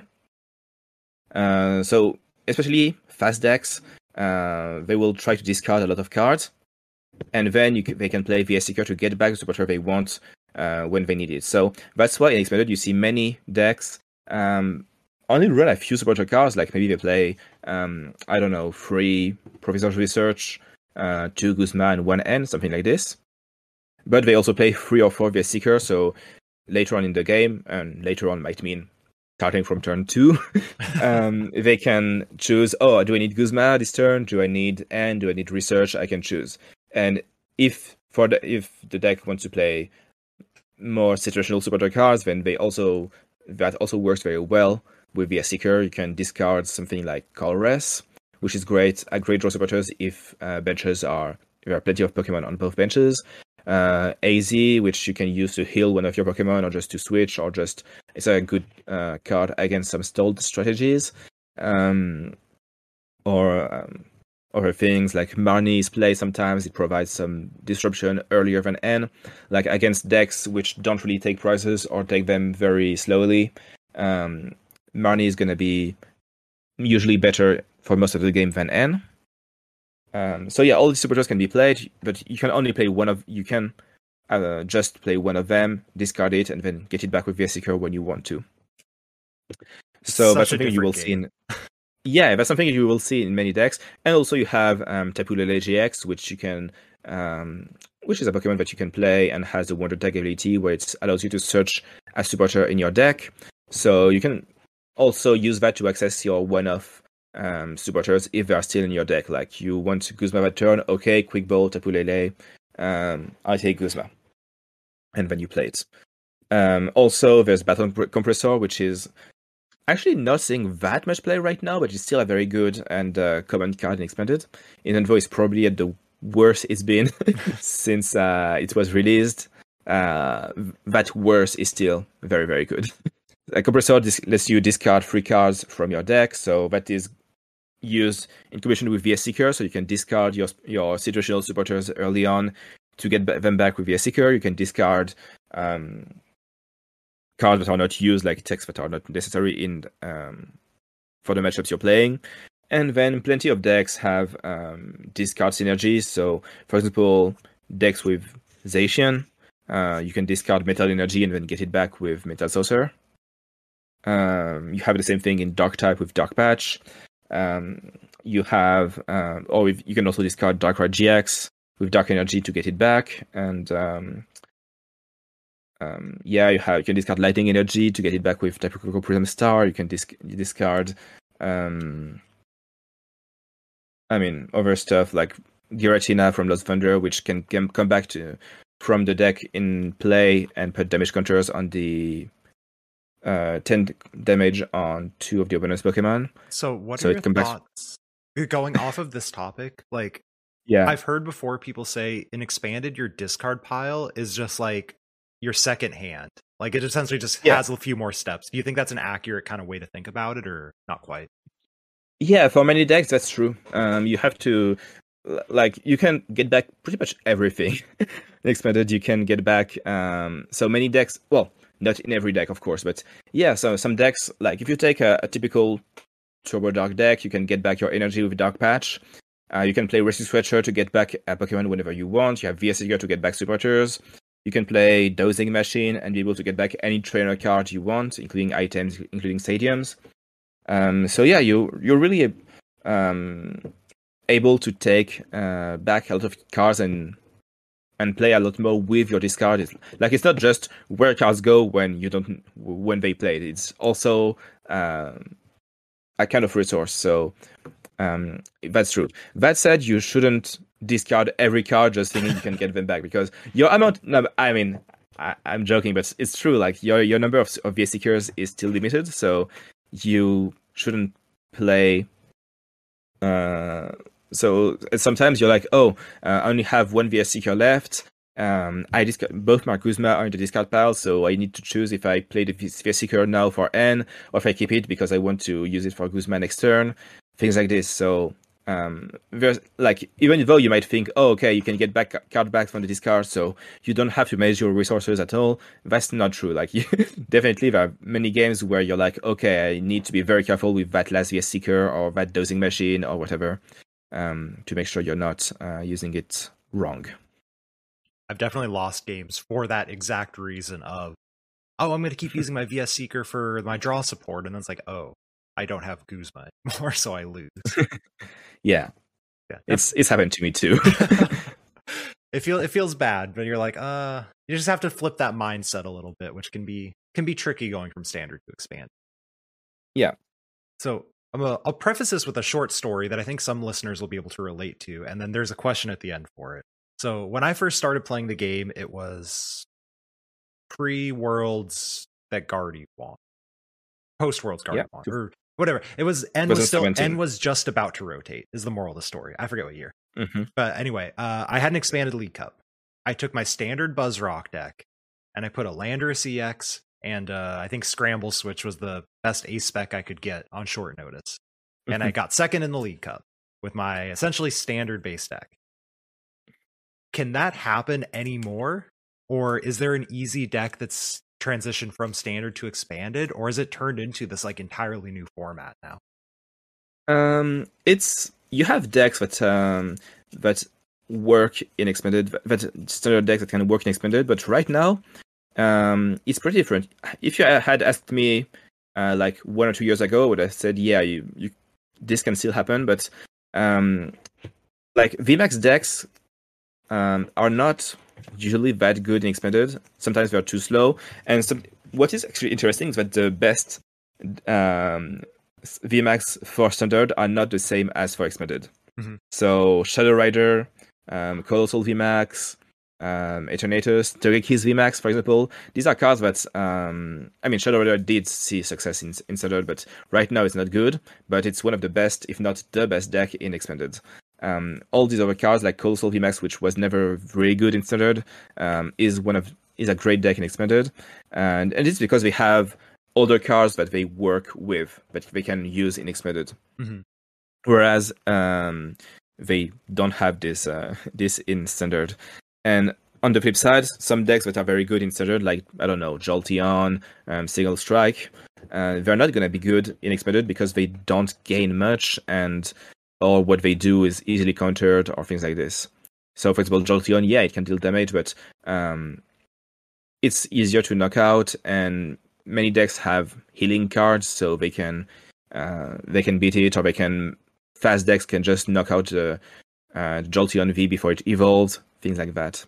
Uh, so especially fast decks, uh, they will try to discard a lot of cards, and then you can, they can play V S Seeker to get back the supporter they want uh, when they need it. So that's why in Expanded you see many decks um, only run a few supporter cards, like maybe they play, um, I don't know, three Professor's Research, uh, two Guzma and one N, something like this. But they also play three or four V S Seeker, so later on in the game, and later on might mean starting from turn two, um, they can choose, oh, do I need Guzma this turn? Do I need N? Do I need Research? I can choose. And if for the if the deck wants to play more situational supporter cards, then they also that also works very well with V S Seeker. You can discard something like Colress, which is great, a great draw supporters if uh, benches are there are plenty of Pokemon on both benches. Uh, A Z, which you can use to heal one of your Pokemon, or just to switch, or just it's a good uh, card against some stalled strategies. Um, or um, other things like Marnie's play. Sometimes it provides some disruption earlier than N, like against decks which don't really take prizes or take them very slowly. Um, Marnie is gonna be usually better for most of the game than N. Um, so yeah, all these supporters can be played, but you can only play one of. You can uh, just play one of them, discard it, and then get it back with V S Seeker when you want to. So Such that's something you will game. see in. Yeah, that's something you will see in many decks, and also you have um, Tapu Lele G X, which you can, um, which is a Pokemon that you can play and has the Wonder Tag ability, where it allows you to search a supporter in your deck. So you can also use that to access your one-off um, supporters if they are still in your deck. Like you want Guzma that turn, okay, Quick Ball, Tapu Lele, um, I take Guzma, and then you play it. Um, also, there's Battle Compressor, which is actually not seeing that much play right now, but it's still a very good and uh, common card in Expanded. Invenvo is probably at the worse it's been since uh, it was released, uh, that worse is still very, very good. A compressor dis- lets you discard three cards from your deck, so that is used in combination with V S Seeker, so you can discard your your situational supporters early on to get them back with V S Seeker. You can discard um, cards that are not used, like texts that are not necessary in um, for the matchups you're playing. And then plenty of decks have um, discard synergies. So, for example, decks with Zacian, uh, you can discard Metal Energy and then get it back with Metal Saucer. Um, you have the same thing in Dark type with Dark Patch. Um, you have, um, or if, you can also discard Darkrai G X with Dark Energy to get it back. And um, um, yeah, you have you can discard Lightning Energy to get it back with Tapu Koko Prism Star. You can disc- discard. Um, I mean, other stuff like Giratina from Lost Thunder, which can, can come back to from the deck in play and put damage counters on the uh, ten damage on two of the opponent's Pokemon. So, what so are it your back... thoughts going off of this topic? Like, yeah, I've heard before people say in Expanded, your discard pile is just like your second hand. Like, it essentially just yeah. has a few more steps. Do you think that's an accurate kind of way to think about it, or not quite? Yeah, for many decks, that's true. Um, you have to, like, you can get back pretty much everything. In Expanded, you can get back um, so many decks. Well, not in every deck, of course, but yeah, so some decks, like, if you take a, a typical Turbo Dark deck, you can get back your energy with Dark Patch. Uh, you can play Rescue Stretcher to get back a Pokemon whenever you want. You have V S Seeker to get back supporters. You can play Dosing Machine and be able to get back any trainer card you want, including items, including stadiums. Um, so yeah, you you're really um, able to take uh, back a lot of cards and and play a lot more with your discard. It's, like it's not just where cards go when you don't when they play. It's also um, a kind of resource. So um, that's true. That said, you shouldn't discard every card just thinking you can get them back, because your amount. No, I mean, I, I'm joking, but it's true. Like your your number of, of V S Seekers is still limited, so you shouldn't play. Uh, so sometimes you're like, oh, uh, I only have one V S Seeker left. Um, I discard both my Guzma are in the discard pile, so I need to choose if I play the V S Seeker now for N, or if I keep it because I want to use it for Guzma next turn. Things like this. So um, there's like, even though you might think, oh, okay, you can get back card back from the discard, so you don't have to manage your resources at all. That's not true. Like, you, definitely there are many games where you're like, okay, I need to be very careful with that last V S Seeker or that Dosing Machine or whatever, um, to make sure you're not uh, using it wrong. I've definitely lost games for that exact reason of, oh, I'm going to keep using my V S Seeker for my draw support, and then it's like, oh, I don't have Guzma anymore, so I lose. yeah. yeah, it's it's happened to me too. it feel it feels bad, but you're like, uh, you just have to flip that mindset a little bit, which can be can be tricky going from standard to expand. Yeah. So I'm a, I'll preface this with a short story that I think some listeners will be able to relate to, and then there's a question at the end for it. So when I first started playing the game, it was pre-Worlds that Guardy won, post-Worlds Guardy yeah. won, or whatever. It was N was still N was just about to rotate. Is the moral of the story? I forget what year. Mm-hmm. But anyway, uh, I had an expanded League Cup. I took my standard Buzzrock deck, and I put a Landorus E X, and uh, I think Scramble Switch was the best ace spec I could get on short notice. And I got second in the League Cup with my essentially standard base deck. Can that happen anymore? Or is there an easy deck that's transitioned from standard to expanded? Or is it turned into this like entirely new format now? Um, it's you have decks that um that work in expanded, that standard decks that can work in expanded, but right now, um, it's pretty different. If you had asked me, uh, like one or two years ago, I would have said, yeah, you, you this can still happen, but um, like V MAX decks um are not usually that good in expanded. Sometimes they're too slow, and some, what is actually interesting is that the best um V MAX for standard are not the same as for expanded. Mm-hmm. So Shadow Rider, um, Colossal V MAX, um, Eternatus, Togekiss V MAX, for example, these are cards that um, I mean, Shadow Rider did see success in, in standard, but right now it's not good. But it's one of the best, if not the best deck in expanded. Um, all these other cards, like Colossal V MAX, which was never really good in standard, um, is one of is a great deck in expanded, and and it's because they have other cards that they work with that they can use in expanded, mm-hmm. whereas um, they don't have this uh, this in standard. And on the flip side, some decks that are very good in standard, like I don't know, Jolteon, um, Single Strike, uh, they're not gonna be good in expanded because they don't gain much, and or what they do is easily countered or things like this. So, for example, Jolteon, yeah, it can deal damage, but um, it's easier to knock out, and many decks have healing cards, so they can uh, they can beat it, or they can fast decks can just knock out the uh, Jolteon V before it evolves, things like that.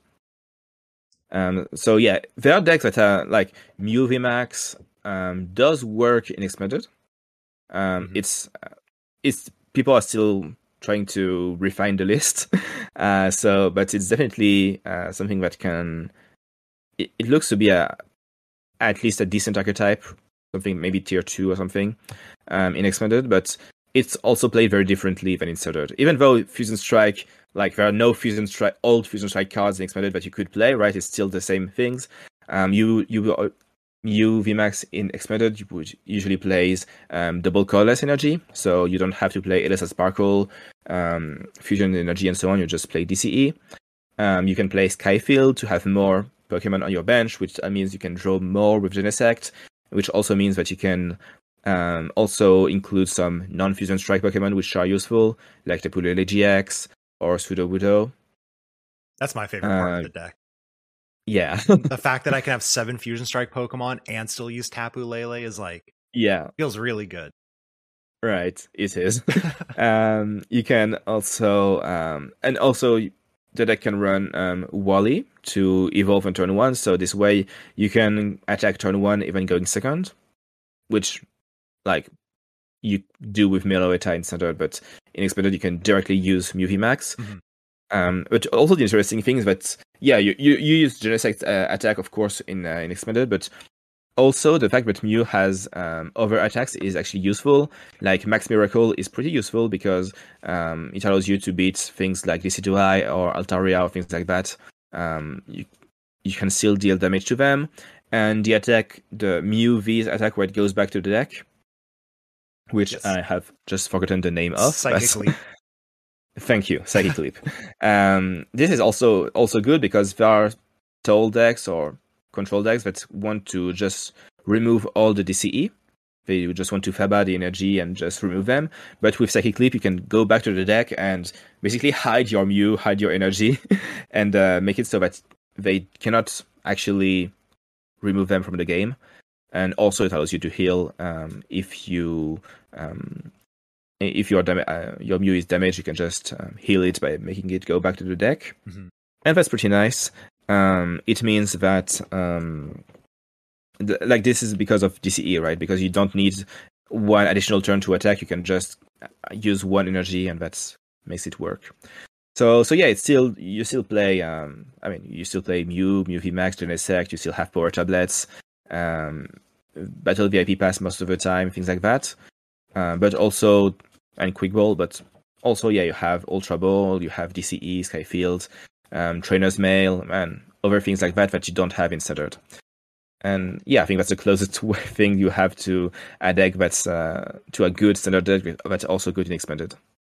Um, so yeah, there are decks that are like Mew V MAX um, does work in expanded. Um, mm-hmm. It's it's people are still trying to refine the list, uh, so but it's definitely uh, something that can. It, it looks to be a at least a decent archetype, something maybe tier two or something um, in expanded, but it's also played very differently than in standard. Even though Fusion Strike, like there are no Fusion Strike, old Fusion Strike cards in expanded that you could play, right? It's still the same things. Um, you you you V MAX in expanded you would usually plays um, double colorless energy, so you don't have to play L S S Sparkle, um, Fusion Energy, and so on. You just play D C E. Um, you can play Skyfield to have more Pokemon on your bench, which means you can draw more with Genesect, which also means that you can um, also include some non-Fusion Strike Pokemon which are useful, like Tapu Lele G X or Sudowoodo. That's my favorite part uh, of the deck. Yeah. The fact that I can have seven Fusion Strike Pokemon and still use Tapu Lele is like, yeah, feels really good. Right, it is. um, you can also, um, and also, the deck can run um, Wally to evolve on turn one, so this way you can attack turn one even going second, which like you do with Meloetta in standard, but in expanded you can directly use Mew V MAX. Mm-hmm. Um, but also the interesting thing is that yeah, you you, you use Genesect uh, attack of course in uh, in expanded, but also the fact that Mew has um, other attacks is actually useful. Like Max Miracle is pretty useful because um, it allows you to beat things like Decidueye or Altaria or things like that. Um, you you can still deal damage to them, and the attack, the Mew V's attack, where it goes back to the deck, which yes. I have just forgotten the name of. Psychic Leap. Thank you, Psychic Leap. Um, this is also also good because there are Toll decks or control decks that want to just remove all the D C E. They just want to Faba the energy and just remove them. But with Psychic Leap, you can go back to the deck and basically hide your Mew, hide your energy, and uh, make it so that they cannot actually remove them from the game. And also, it allows you to heal um, if you um, if your dam- uh, your Mew is damaged. You can just um, heal it by making it go back to the deck, mm-hmm. and that's pretty nice. Um, it means that um, th- like this is because of D C E, right? Because you don't need one additional turn to attack. You can just use one energy, and that makes it work. So, so yeah, it's still you still play. Um, I mean, you still play Mew, Mew V MAX, Genesect. You still have power tablets, um, Battle V I P Pass most of the time, things like that. Uh, but also and Quick Ball, but also yeah, you have Ultra Ball, you have D C E, Skyfield. Um, Trainer's Mail, and other things like that that you don't have in standard. And yeah, I think that's the closest thing you have to a deck that's uh, to a good standard deck that's also good in expanded.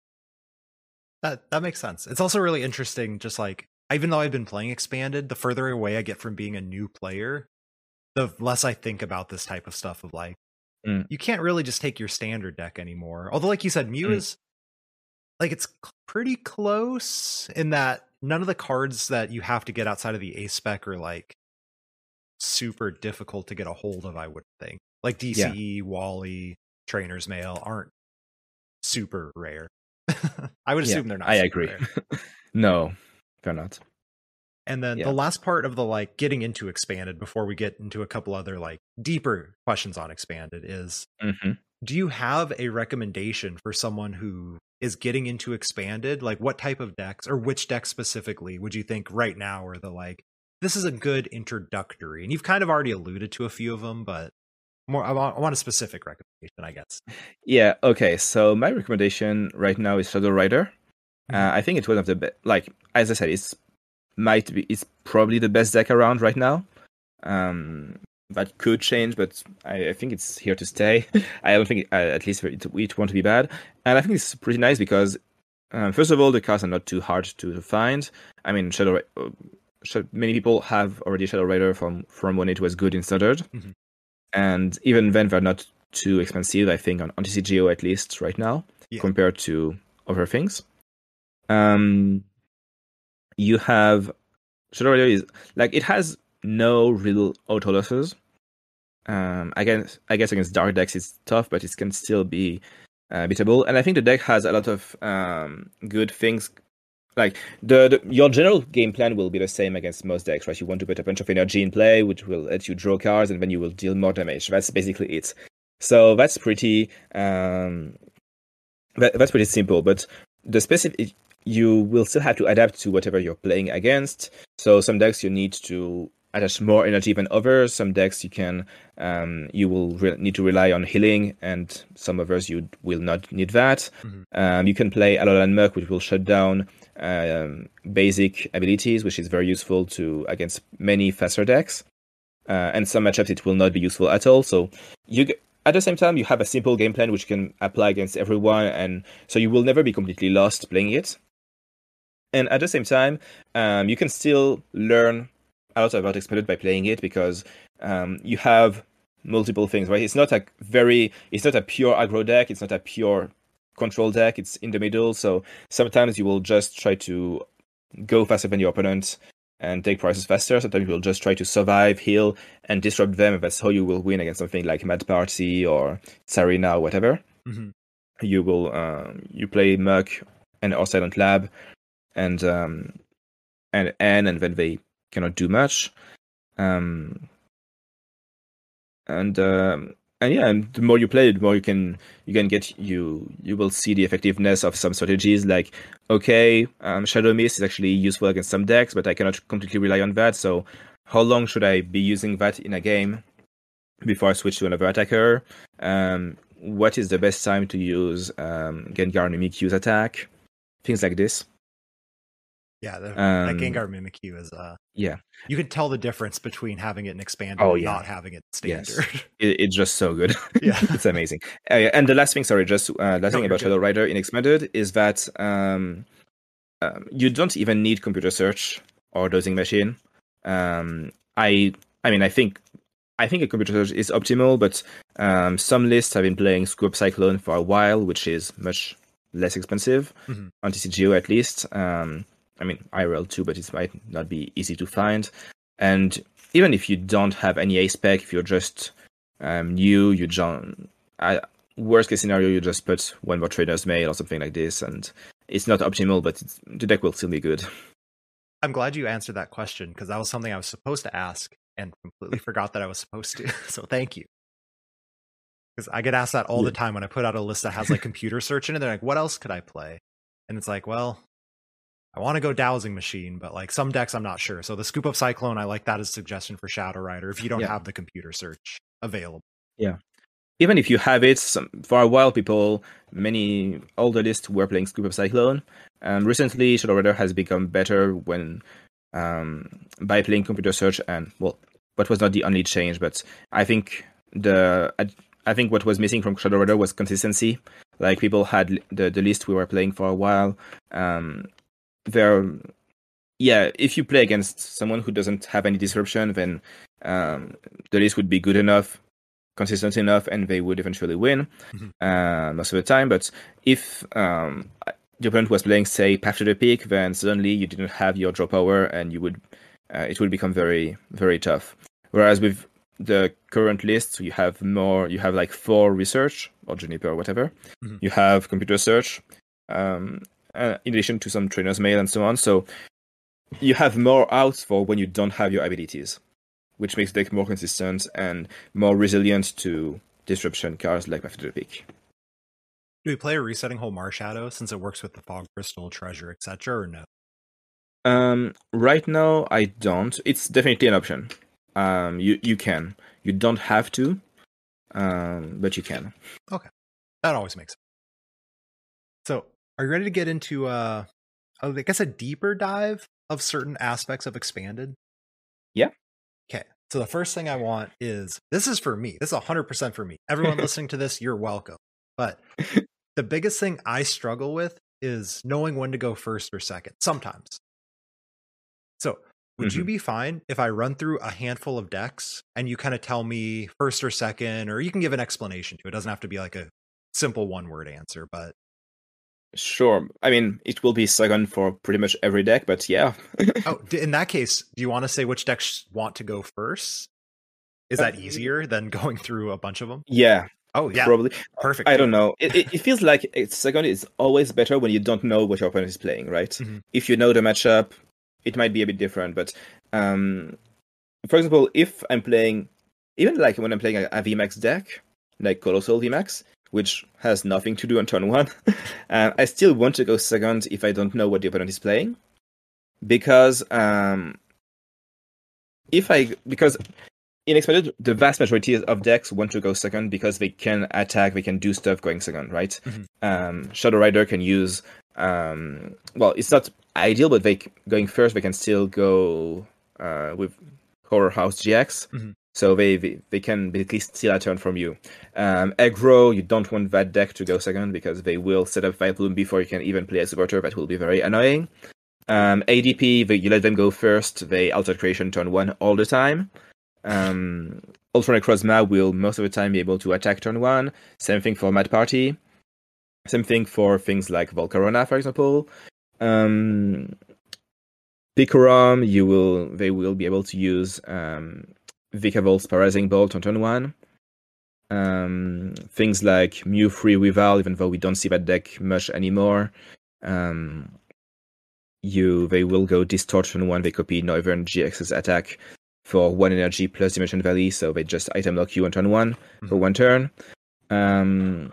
That that makes sense. It's also really interesting, just like, even though I've been playing expanded, the further away I get from being a new player, the less I think about this type of stuff of like, mm. you can't really just take your standard deck anymore. Although, like you said, Mew mm. is, like, it's pretty close in that none of the cards that you have to get outside of the A spec are like super difficult to get a hold of, I would think. Like D C E, yeah. Wally, Trainer's Mail aren't super rare. I would assume yeah, they're not. I super agree. Rare. No, they're not. And then yeah. the last part of the like getting into expanded before we get into a couple other like deeper questions on expanded is mm-hmm. do you have a recommendation for someone who is getting into expanded? Like what type of decks or which decks specifically would you think right now are the like, this is a good introductory? And you've kind of already alluded to a few of them, but more, I want, I want a specific recommendation, I guess. Yeah. Okay. So my recommendation right now is Shadow Rider. Mm-hmm. Uh, I think it's one of the best. Like as I said, it's might be it's probably the best deck around right now. Um, that could change, but I, I think it's here to stay. I don't think, uh, at least for it, it won't be bad. And I think it's pretty nice because, um, first of all, the cards are not too hard to, to find. I mean, Shadow. Uh, many people have already Shadow Rider from from when it was good in Standard, mm-hmm. and even then they're not too expensive. I think on, on T C G O at least right now, yeah. compared to other things. Um, you have Shadow Rider is like it has no real auto losses. Um, I guess I guess against dark decks it's tough, but it can still be uh, beatable. And I think the deck has a lot of um, good things. Like the, the your general game plan will be the same against most decks, right? You want to put a bunch of energy in play, which will let you draw cards, and then you will deal more damage. That's basically it. So that's pretty um, that, that's pretty simple. But the specific you will still have to adapt to whatever you're playing against. So some decks you need to attach more energy than others. Some decks you can um, you will re- need to rely on healing, and some others you will not need that. Mm-hmm. Um, you can play Alolan Muck, which will shut down um, basic abilities, which is very useful to against many faster decks. Uh, and some matchups it will not be useful at all. So you at the same time you have a simple game plan which can apply against everyone, and so you will never be completely lost playing it. And at the same time, um, you can still learn a lot about Expanded by playing it because um, you have multiple things, right? It's not a very, it's not a pure aggro deck. It's not a pure control deck. It's in the middle. So sometimes you will just try to go faster than your opponent and take prices faster. Sometimes you will just try to survive, heal, and disrupt them. And that's how you will win against something like Mad Party or Tsarina or whatever. Mm-hmm. You will, um, you play Muck and or Silent Lab and um, and N, and then they cannot do much. Um, and um, and yeah, and the more you play, the more you can you can get you you will see the effectiveness of some strategies. Like, okay, um, Shadow Mist is actually useful against some decks, but I cannot completely rely on that. So, how long should I be using that in a game before I switch to another attacker? Um, what is the best time to use um, Gengar Mimikyu's attack? Things like this. Yeah, the, um, that Gengar Mimikyu is uh yeah. You can tell the difference between having it in expanded oh, and yeah. not having it standard. Yes. it, it's just so good. Yeah, it's amazing. Uh, and the last thing, sorry, just uh, last no, thing about good. Shadow Rider in expanded is that um, um, you don't even need computer search or dosing machine. Um, I I mean, I think I think a computer search is optimal, but um, some lists have been playing Scoop Cyclone for a while, which is much less expensive mm-hmm. on T C G O at least. Um, I mean, I R L too, but it might not be easy to find. And even if you don't have any A spec, if you're just um, new, you don't. I, worst case scenario, you just put one more Trainer's Mail or something like this, and it's not optimal, but it's, the deck will still be good. I'm glad you answered that question because that was something I was supposed to ask and completely forgot that I was supposed to. So thank you. Because I get asked that all yeah. the time when I put out a list that has like computer search in it. They're like, "What else could I play?" And it's like, well, I want to go Dowsing Machine, but like some decks I'm not sure. So the Scoop Up Cyclone, I like that as a suggestion for Shadow Rider if you don't yeah. have the computer search available. Yeah. Even if you have it, some, for a while people, many older lists were playing Scoop Up Cyclone. Um, recently, Shadow Rider has become better when um, by playing computer search, and well, what was not the only change, but I think the I, I think what was missing from Shadow Rider was consistency. Like people had the the list we were playing for a while. Um, There, yeah, if you play against someone who doesn't have any disruption, then um, the list would be good enough, consistent enough, and they would eventually win mm-hmm. uh, most of the time. But if um, the opponent was playing, say, Path to the Peak, then suddenly you didn't have your draw power, and you would uh, it would become very, very tough. Whereas with the current list, you have more, you have like four research or Juniper or whatever. Mm-hmm. You have computer search. Um, Uh, in addition to some Trainer's Mail and so on. So you have more outs for when you don't have your abilities, which makes the deck more consistent and more resilient to disruption cards like Path to the Peak. Do we play a Resetting Hole Marshadow since it works with the Fog Crystal, Treasure, et cetera, or no? Um, right now, I don't. It's definitely an option. Um, you, you can. You don't have to, um, but you can. Okay. That always makes sense. So, are you ready to get into uh, I guess a deeper dive of certain aspects of Expanded? Yeah. Okay. So the first thing I want is, this is for me. This is one hundred percent for me. Everyone listening to this, you're welcome. But the biggest thing I struggle with is knowing when to go first or second, sometimes. So would mm-hmm. you be fine if I run through a handful of decks and you kind of tell me first or second, or you can give an explanation to it? It doesn't have to be like a simple one word answer, but. Sure. I mean, it will be second for pretty much every deck, but yeah. Oh, in that case, do you want to say which decks want to go first? Is that easier than going through a bunch of them? Yeah. Oh, yeah. Probably. Perfect. I don't know. It, it, it feels like it's second is always better when you don't know what your opponent is playing, right? Mm-hmm. If you know the matchup, it might be a bit different. But, um, for example, if I'm playing, even like when I'm playing a, a V MAX deck, like Colossal V MAX, which has nothing to do on turn one, uh, I still want to go second if I don't know what the opponent is playing. Because, um, if I, because in Expanded, the vast majority of decks want to go second because they can attack, they can do stuff going second, right? Mm-hmm. Um, Shadow Rider can use, um, well, it's not ideal, but they going first, they can still go uh, with Horror House G X. Mm-hmm. So they, they they can basically steal a turn from you. Um, Aggro, you don't want that deck to go second because they will set up Five Bloom before you can even play a supporter. That will be very annoying. Um, A D P, they, you let them go first. They alter creation turn one all the time. Um, Ultra Necrozma will most of the time be able to attack turn one. Same thing for Mad Party. Same thing for things like Volcarona, for example. Um, Pikorom, you will they will be able to use um, Vikavol's Paralyzing Bolt on turn one. Um, things like Mew Free Weval, even though we don't see that deck much anymore. Um, you they will go Distort turn one. They copy Noivern G X's attack for one energy plus Dimension Valley, so they just item lock you on turn one mm-hmm. for one turn. Um,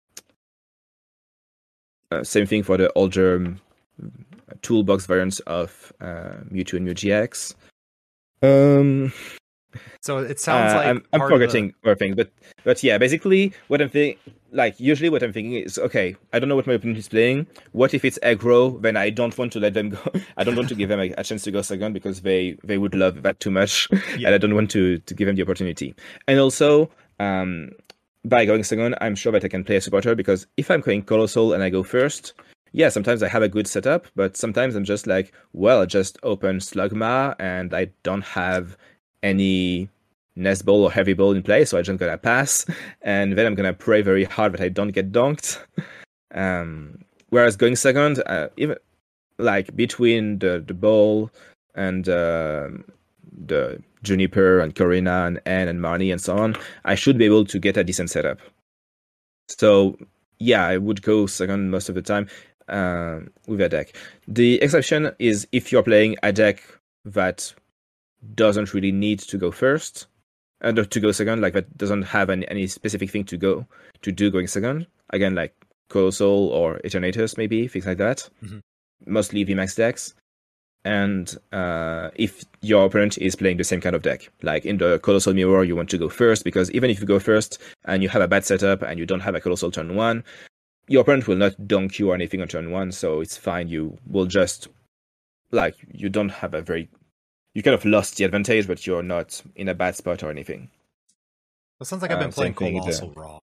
uh, same thing for the older toolbox variants of uh, Mewtwo and Mew G X. Um, so it sounds uh, like I'm, I'm forgetting the... everything, but but yeah, basically what I'm thinking, like usually what I'm thinking is, okay, I don't know what my opponent is playing. What if it's aggro? Then I don't want to let them go. I don't want to give them a, a chance to go second because they they would love that too much, yeah. and I don't want to to give them the opportunity. And also, um, by going second, I'm sure that I can play a supporter because if I'm going Colossal and I go first. Yeah, sometimes I have a good setup, but sometimes I'm just like, well, I just open Slugma and I don't have any Nest Ball or Heavy Ball in play, so I'm just gonna pass, and then I'm gonna pray very hard that I don't get donked. Um, whereas going second, uh, even like between the, the Ball and uh, the Juniper and Corina and Anne and Marnie and so on, I should be able to get a decent setup. So yeah, I would go second most of the time. Um, with a deck. The exception is if you're playing a deck that doesn't really need to go first, and uh, to go second, like that doesn't have any, any specific thing to go to do going second. Again, like Colossal or Eternatus, maybe things like that. Mm-hmm. Mostly V MAX decks. And uh, if your opponent is playing the same kind of deck, like in the Colossal Mirror, you want to go first because even if you go first and you have a bad setup and you don't have a Colossal turn one. Your opponent will not dunk you or anything on turn one, so it's fine. You will just, like, you don't have a very... You kind of lost the advantage, but you're not in a bad spot or anything. It sounds like I've been um, playing Colossal uh... raw.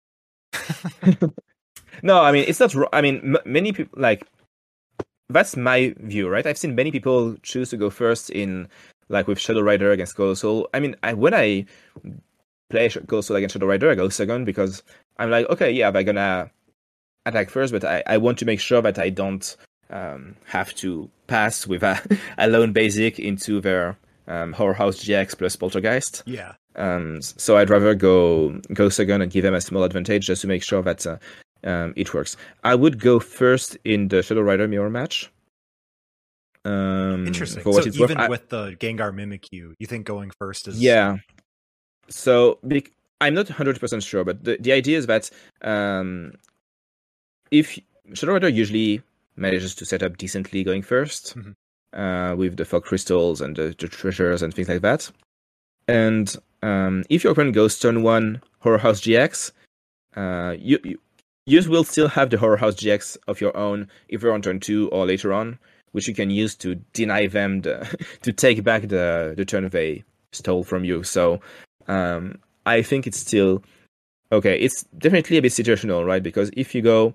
No, I mean, it's not raw. I mean, m- many people, like... That's my view, right? I've seen many people choose to go first in, like, with Shadow Rider against Colossal. I mean, I, when I play Colossal against Shadow Rider, I go second because I'm like, okay, yeah, they're gonna... attack first, but I, I want to make sure that I don't um, have to pass with a, a lone basic into their um, Horror House G X plus Poltergeist. Yeah. Um, so I'd rather go go second and give them a small advantage just to make sure that uh, um, it works. I would go first in the Shadow Rider Mirror match. Um, Interesting. For what so it's even worth, with I, the Gengar Mimikyu, you think going first is... Yeah. So be- I'm not one hundred percent sure, but the, the idea is that... Um, If Shadow Rider usually manages to set up decently going first, mm-hmm. uh, with the fog crystals and the, the treasures and things like that, and um, if your opponent goes turn one Horror House G X, uh, you, you you will still have the Horror House G X of your own, either on turn two or later on, which you can use to deny them the to take back the the turn they stole from you. So um, I think it's still okay. It's definitely a bit situational, right? Because if you go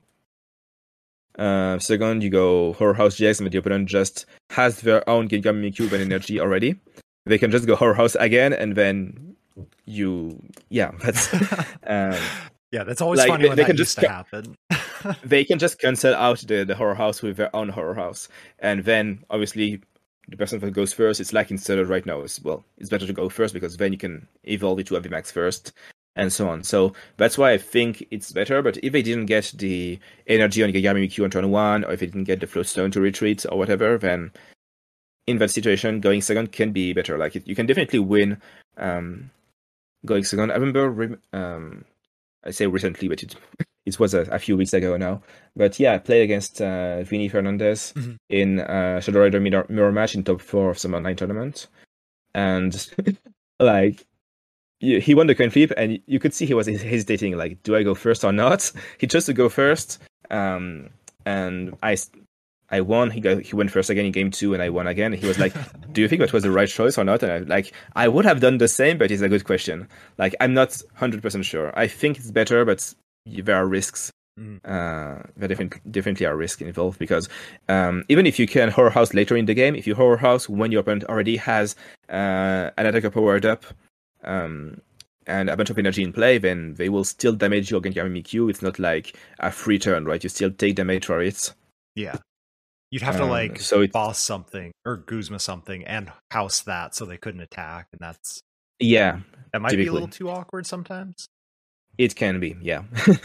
uh, second, you go Horror House G X, and the opponent just has their own Gengar Mimikyu and energy already, they can just go Horror House again, and then you, yeah, that's um, yeah, that's always like, funny they, when they that can used just to ca- happen. they can just cancel out the, the Horror House with their own Horror House, and then obviously the person that goes first, it's like instead of right now, is well, it's better to go first because then you can evolve it to V MAX first, and so on. So that's why I think it's better. But if they didn't get the energy on Gengar Mimikyu on turn one, or if they didn't get the Float Stone to retreat or whatever, then in that situation, going second can be better. Like it, you can definitely win um, going second. I remember, um, I say recently, but it it was a, a few weeks ago now. But yeah, I played against uh, Vinny Fernandez mm-hmm. in uh, Shadow Rider mirror, mirror match in top four of some online tournament, and like he won the coin flip, and you could see he was hesitating. Like, do I go first or not? He chose to go first, um, and I. I won. He got, he went first again in game two, and I won again. He was like, "Do you think that was the right choice or not?" And I like, I would have done the same, but it's a good question. Like, I'm not one hundred percent sure. I think it's better, but there are risks. Mm. Uh, there definitely, definitely are risks involved because um, even if you can Horror House later in the game, if you Horror House when your opponent already has uh, an attacker powered up um, and a bunch of energy in play, then they will still damage your Gengar Mimikyu. It's not like a free turn, right? You still take damage for it. Yeah. You'd have to like um, so boss something or Guzma something and house that so they couldn't attack, and that's yeah. That might typically be a little too awkward sometimes. It can be, yeah.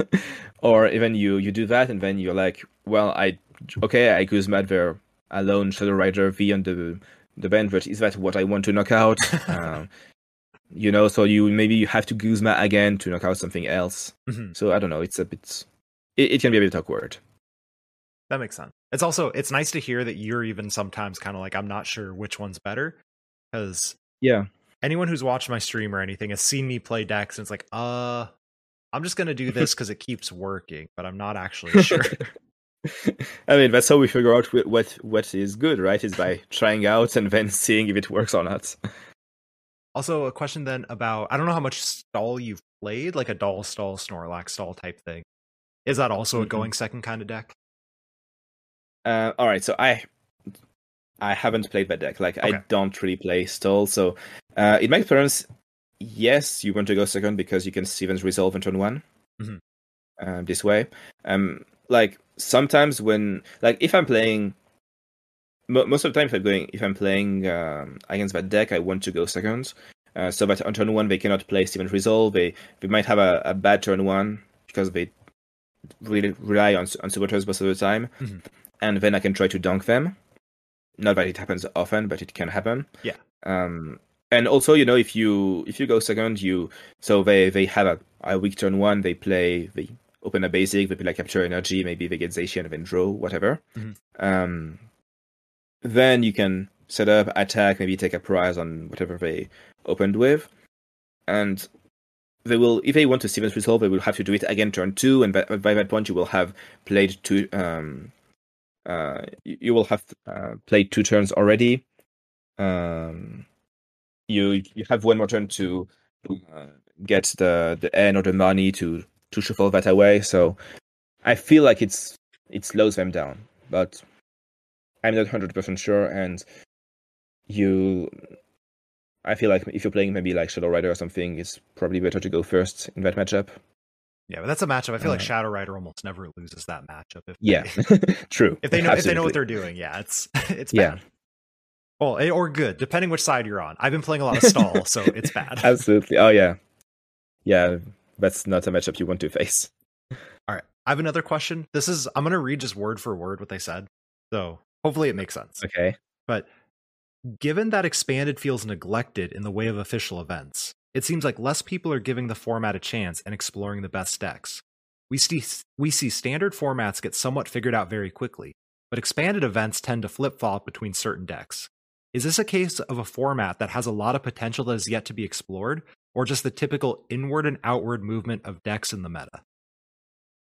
Or even you you do that, and then you're like, well, I okay, I Guzma their alone Shadow Rider V on the the bench, but is that what I want to knock out? um, you know, so you maybe you have to Guzma again to knock out something else. Mm-hmm. So I don't know. It's a bit. It, it can be a bit awkward. That makes sense. It's also, it's nice to hear that you're even sometimes kind of like, I'm not sure which one's better. Because yeah, anyone who's watched my stream or anything has seen me play decks and it's like, uh, I'm just going to do this because it keeps working, but I'm not actually sure. I mean, that's how we figure out what what is good, right? Is by trying out and then seeing if it works or not. Also, a question then about, I don't know how much stall you've played, like a doll stall, Snorlax stall type thing. Is that also mm-hmm. a going second kind of deck? Uh, all right, so I I haven't played that deck. Like, okay. I don't really play stall. So, uh, in my experience, yes, you want to go second because you can Steven's resolve in turn one. Mm-hmm. Uh, this way, um, like sometimes when, like, if I'm playing, mo- most of the time, if I'm going, if I'm playing um, against that deck, I want to go second. Uh, so that on turn one they cannot play Steven's resolve. They they might have a, a bad turn one because they really rely on on supporters most of the time. Mm-hmm. And then I can try to dunk them. Not that it happens often, but it can happen. Yeah. Um, and also, you know, if you if you go second, you so they, they have a, a weak turn one. They play they open a basic. They play like capture energy. Maybe they get Zacian and then draw whatever. Mm-hmm. Um, then you can set up attack. Maybe take a prize on whatever they opened with, and they will if they want to Steven's resolve, they will have to do it again turn two. And by, by that point, you will have played two. Um, Uh, you, you will have uh, played two turns already. Um, you you have one more turn to uh, get the the N or the money to to shuffle that away. So I feel like it's it slows them down, but I'm not one hundred percent sure. And you, I feel like if you're playing maybe like Shadow Rider or something, it's probably better to go first in that matchup. Yeah, but that's a matchup. I feel uh, like Shadow Rider almost never loses that matchup. If yeah, they, true. If they know, Absolutely. if they know what they're doing, yeah, it's it's bad. Yeah. Well, or good, depending which side you're on. I've been playing a lot of stall, so it's bad. Absolutely. Oh yeah, yeah. That's not a matchup you want to face. All right, I have another question. This is I'm going to read just word for word what they said, so hopefully it makes sense. Okay. But given that Expanded feels neglected in the way of official events, it seems like less people are giving the format a chance and exploring the best decks. We see, we see standard formats get somewhat figured out very quickly, but expanded events tend to flip-flop between certain decks. Is this a case of a format that has a lot of potential that is yet to be explored, or just the typical inward and outward movement of decks in the meta?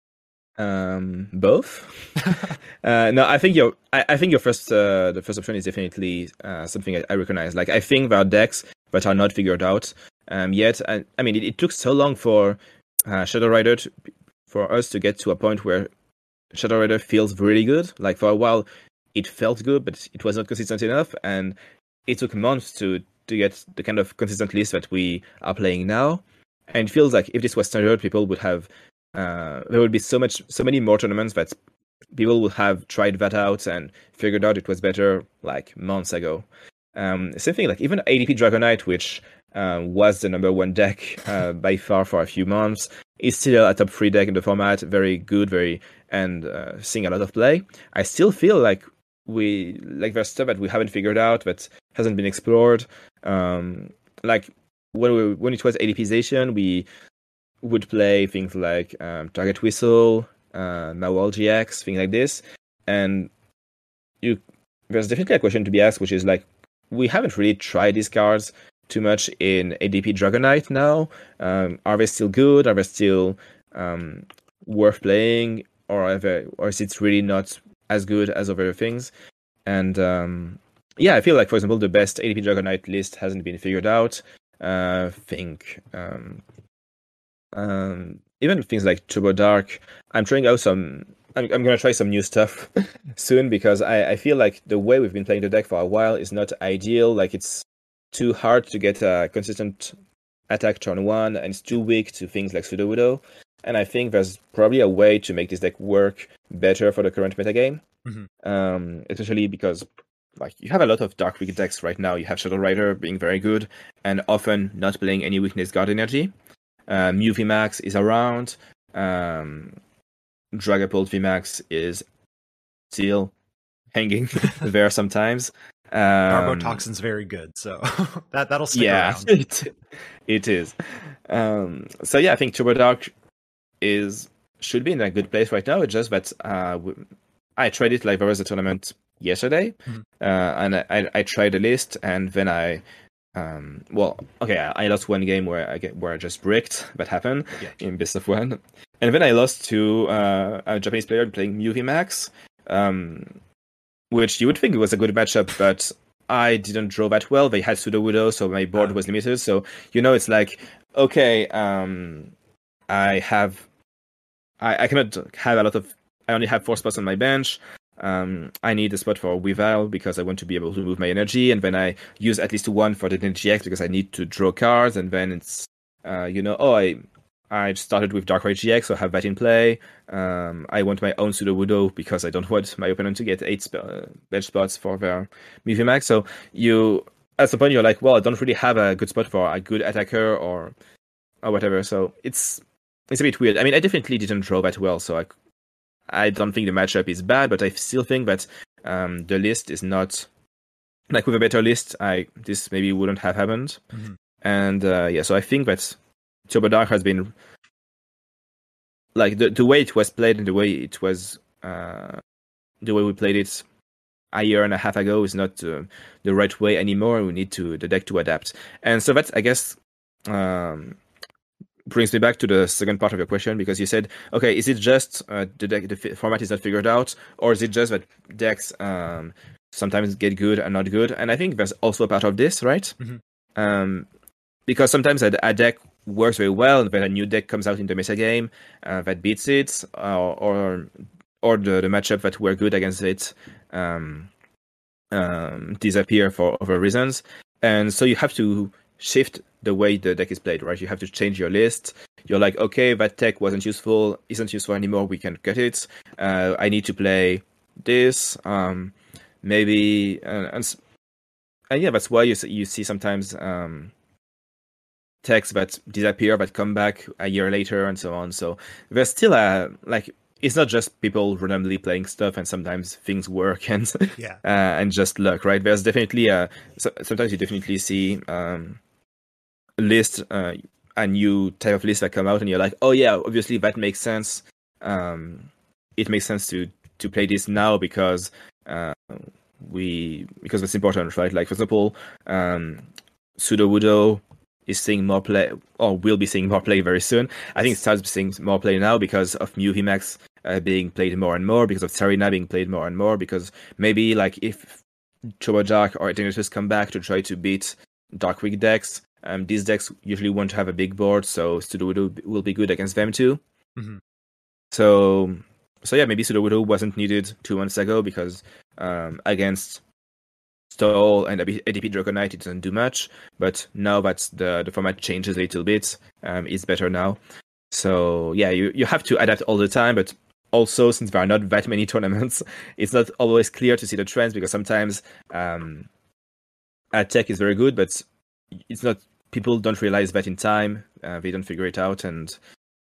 Um, both. uh, no, I think your I, I think your first uh, the first option is definitely uh, something I, I recognize. Like I think there are decks that are not figured out um, yet. I, I mean, it, it took so long for uh, Shadow Rider to, for us to get to a point where Shadow Rider feels really good. Like for a while, it felt good, but it was not consistent enough, and it took months to to get the kind of consistent list that we are playing now. And it feels like if this was standard, people would have. Uh, there would be so much, so many more tournaments that people would have tried that out and figured out it was better like months ago. Um, same thing, like even A D P Dragonite, which uh, was the number one deck uh, by far for a few months, is still a top three deck in the format. Very good, very and uh, seeing a lot of play. I still feel like we like there's stuff that we haven't figured out that hasn't been explored. Um, like when we when it was ADPization, we would play things like um, Target Whistle, uh, Mawal G X, things like this. And you, there's definitely a question to be asked, which is like, we haven't really tried these cards too much in A D P Dragonite now. Um, are they still good? Are they still um, worth playing? Or, are they, or is it really not as good as other things? And um, yeah, I feel like, for example, the best A D P Dragonite list hasn't been figured out. Uh, think... Um, Um, even things like Turbo Dark, I'm trying out some. I'm, I'm gonna try some new stuff soon because I, I feel like the way we've been playing the deck for a while is not ideal. Like it's too hard to get a consistent attack turn one, and it's too weak to things like Sudowoodo. And I think there's probably a way to make this deck work better for the current metagame. Mm-hmm. Um, especially because like you have a lot of dark weak decks right now. You have Shadow Rider being very good and often not playing any weakness guard energy. Um, Mew V MAX is around. Um, Dragapult V MAX is still hanging there sometimes. Um, Carbotoxin's very good, so that that'll stick yeah, around. it, it is. Um, so yeah, I think Turbo Dark is should be in a good place right now. It's just that uh, I tried it like there was a tournament yesterday, mm-hmm. uh, and I, I tried the list, and then I. Um, well, okay, I, I lost one game where I get where I just bricked. That happened yeah. in best of one, and then I lost to uh, a Japanese player playing Mew V MAX, um, which you would think was a good matchup, but I didn't draw that well. They had Sudowoodo, so my board was limited. So you know, it's like okay, um, I have, I, I cannot have a lot of. I only have four spots on my bench. Um, I need a spot for Weavile because I want to be able to move my energy, and then I use at least one for the Energy X because I need to draw cards, and then it's, uh, you know, oh, I I started with Darkrai G X, so I have that in play. Um, I want my own Sudowoodo because I don't want my opponent to get eight sp- uh, bench spots for their Mew V MAX. So you, at some point, you're like, well, I don't really have a good spot for a good attacker or or whatever. So it's it's a bit weird. I mean, I definitely didn't draw that well, so I. I don't think the matchup is bad, but I still think that um, the list is not like with a better list. I this maybe wouldn't have happened, mm-hmm. and uh, yeah. So I think that Turbo Dark has been like the the way it was played and the way it was uh, the way we played it a year and a half ago is not uh, the right way anymore. We need to the deck to adapt, and so that's I guess. Um, brings me back to the second part of your question because you said, okay, is it just uh, the deck, the f- format is not figured out, or is it just that decks um, sometimes get good and not good? And I think there's also a part of this, right? Mm-hmm. Um, because sometimes a, a deck works very well, and then a new deck comes out in the meta game uh, that beats it, or or, or the, the matchup that were good against it um, um, disappear for other reasons, and so you have to shift the way the deck is played, right? You have to change your list. You're like, okay, that tech wasn't useful, isn't useful anymore, we can cut it. Uh, I need to play this. Um, maybe, uh, and, and yeah, that's why you you see sometimes um, techs that disappear, but come back a year later and so on. So there's still a, like, it's not just people randomly playing stuff and sometimes things work and yeah. uh, and just luck, right? There's definitely a, so, sometimes you definitely see, um, list uh, a new type of list that come out and you're like, oh yeah, obviously that makes sense. Um, it makes sense to to play this now because uh, we because it's important, right? Like for example, um, Sudowoodo is seeing more play or will be seeing more play very soon. I think it starts seeing more play now because of Mew V MAX uh, being played more and more, because of Tsarina being played more and more, because maybe like if Turbo Dark or Ignatius come back to try to beat Dark Week decks, um, these decks usually want to have a big board, so Sudowoodo will be good against them too. Mm-hmm. So, so yeah, maybe Sudowoodo wasn't needed two months ago because um, against Stole and A D P Draconite, it doesn't do much. But now that the, the format changes a little bit, um, it's better now. So yeah, you, you have to adapt all the time. But also, since there are not that many tournaments, it's not always clear to see the trends, because sometimes um, ad tech is very good, but it's not. People don't realize that in time. Uh, they don't figure it out, and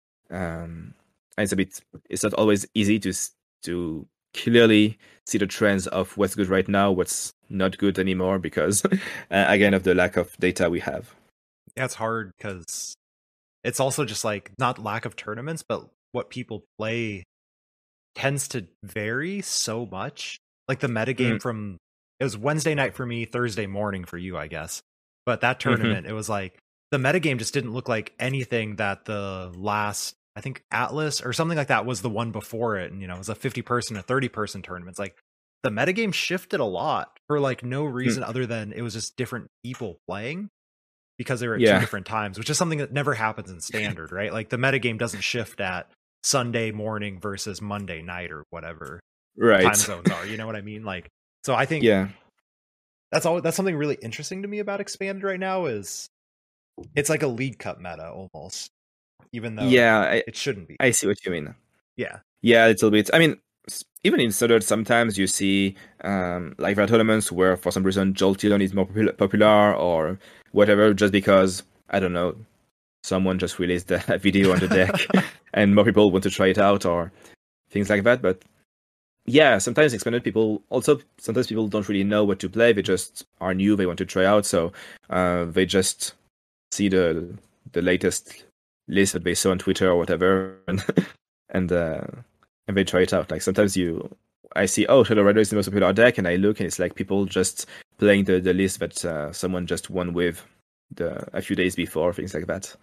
um, it's a bit. It's not always easy to to clearly see the trends of what's good right now, what's not good anymore, because uh, again of the lack of data we have. Yeah, it's hard because it's also just like not lack of tournaments, but what people play tends to vary so much. Like the metagame mm. from it was Wednesday night for me, Thursday morning for you, I guess. But that tournament, mm-hmm. it was like the metagame just didn't look like anything that the last, I think Atlas or something like that was the one before it. And, you know, it was a fifty person, a thirty person tournament. It's like the metagame shifted a lot for like no reason mm. other than it was just different people playing because they were at yeah. two different times, which is something that never happens in standard, right? Like the metagame doesn't shift at Sunday morning versus Monday night or whatever right. time zones are. You know what I mean? Like, so I think yeah. that's all. That's something really interesting to me about Expanded right now is it's like a League Cup meta almost, even though yeah, I, it shouldn't be. I see what you mean. Yeah, yeah, a little bit. I mean, even in Standard, sometimes you see um, like there are tournaments where for some reason Jolteon is more popul- popular or whatever, just because I don't know, someone just released a video on the deck and more people want to try it out or things like that. But yeah, sometimes Expanded people also sometimes people don't really know what to play. They just are new. They want to try out, so uh, they just see the the latest list that they saw on Twitter or whatever, and and uh, and they try it out. Like sometimes you, I see, oh, Shadow Rider is the most popular deck, and I look and it's like people just playing the, the list that uh, someone just won with the a few days before, things like that.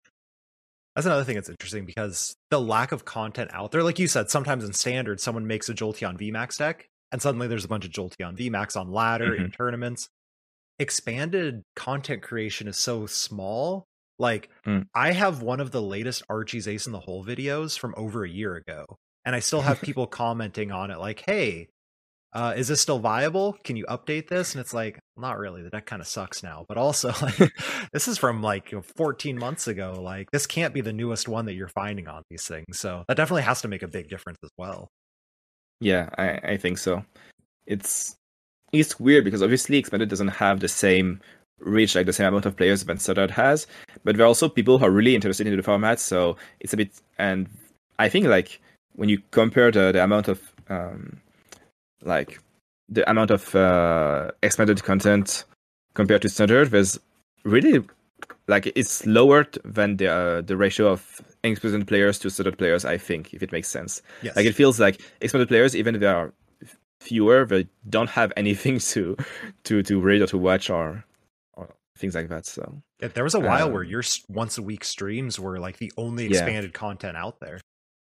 That's another thing that's interesting because the lack of content out there, like you said, sometimes in Standard, someone makes a Jolteon V MAX deck, and suddenly there's a bunch of Jolteon V MAX on ladder mm-hmm. in tournaments. Expanded content creation is so small. Like, mm. I have one of the latest Archie's Ace in the Hole videos from over a year ago, and I still have people commenting on it like, hey, uh, is this still viable? Can you update this? And it's like, not really. The deck kind of sucks now. But also, like, this is from like fourteen months ago. Like, this can't be the newest one that you're finding on these things. So that definitely has to make a big difference as well. Yeah, I, I think so. It's it's weird because obviously Expanded doesn't have the same reach, like the same amount of players that Standard has. But there are also people who are really interested in the format. So it's a bit, and I think like when you compare the, the amount of um, like the amount of uh, expanded content compared to Standard, there's really like it's lower than the uh, the ratio of expanded players to Standard players. I think, if it makes sense. Yes. Like it feels like expanded players, even if they are fewer, they don't have anything to to to read or to watch or or things like that. So yeah, there was a while um, where your once a week streams were like the only expanded yeah. content out there.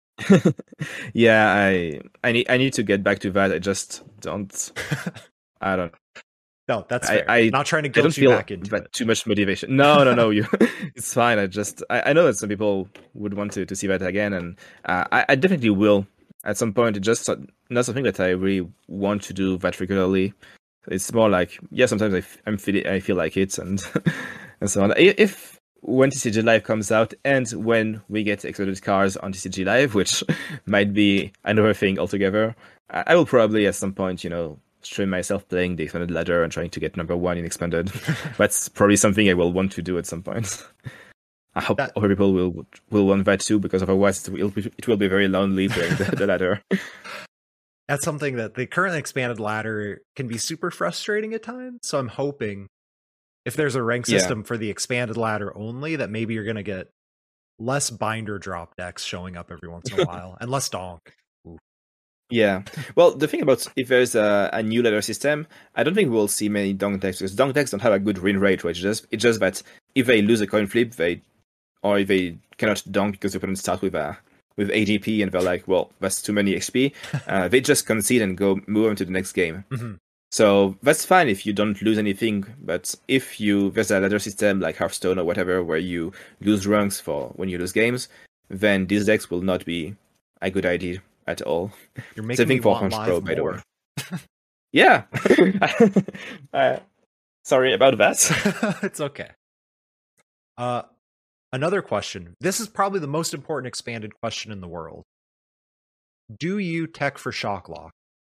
yeah, I I need I need to get back to that. I just don't. I don't. No, that's fair. I, I not trying to guilt I don't you feel back into that it. Too much motivation. No, no, no. You, it's fine. I just I, I know that some people would want to, to see that again, and uh, I, I definitely will at some point. It's just not something that I really want to do that regularly. It's more like yeah, sometimes I I'm feel I feel like it, and and so on. If when T C G Live comes out and when we get exploded cars on T C G Live, which might be another thing altogether, I will probably at some point, you know, stream myself playing the expanded ladder and trying to get number one in expanded. That's probably something I will want to do at some point. I hope that, other people will will want that too, because otherwise it will be, it will be very lonely playing the, the ladder. That's something that the currently expanded ladder can be super frustrating at times. So I'm hoping if there's a rank system yeah. for the expanded ladder only, that maybe you're going to get less binder drop decks showing up every once in a while and less donk. Ooh. Yeah. Well, the thing about if there's a, a new ladder system, I don't think we'll see many donk decks because donk decks don't have a good win rate. Right? It's just, it's just that if they lose a coin flip, they or if they cannot donk because the opponent starts with a with A G P, and they're like, well, that's too many X P. Uh, they just concede and go move on to the next game. Mm-hmm. So that's fine if you don't lose anything, but if you there's a ladder system like Hearthstone or whatever where you lose ranks for when you lose games, then these decks will not be a good idea at all. You're making me for want Punch Pro, live by the way. more. Yeah. uh, sorry about that. It's okay. Uh, another question. This is probably the most important expanded question in the world. Do you tech for Shocklock?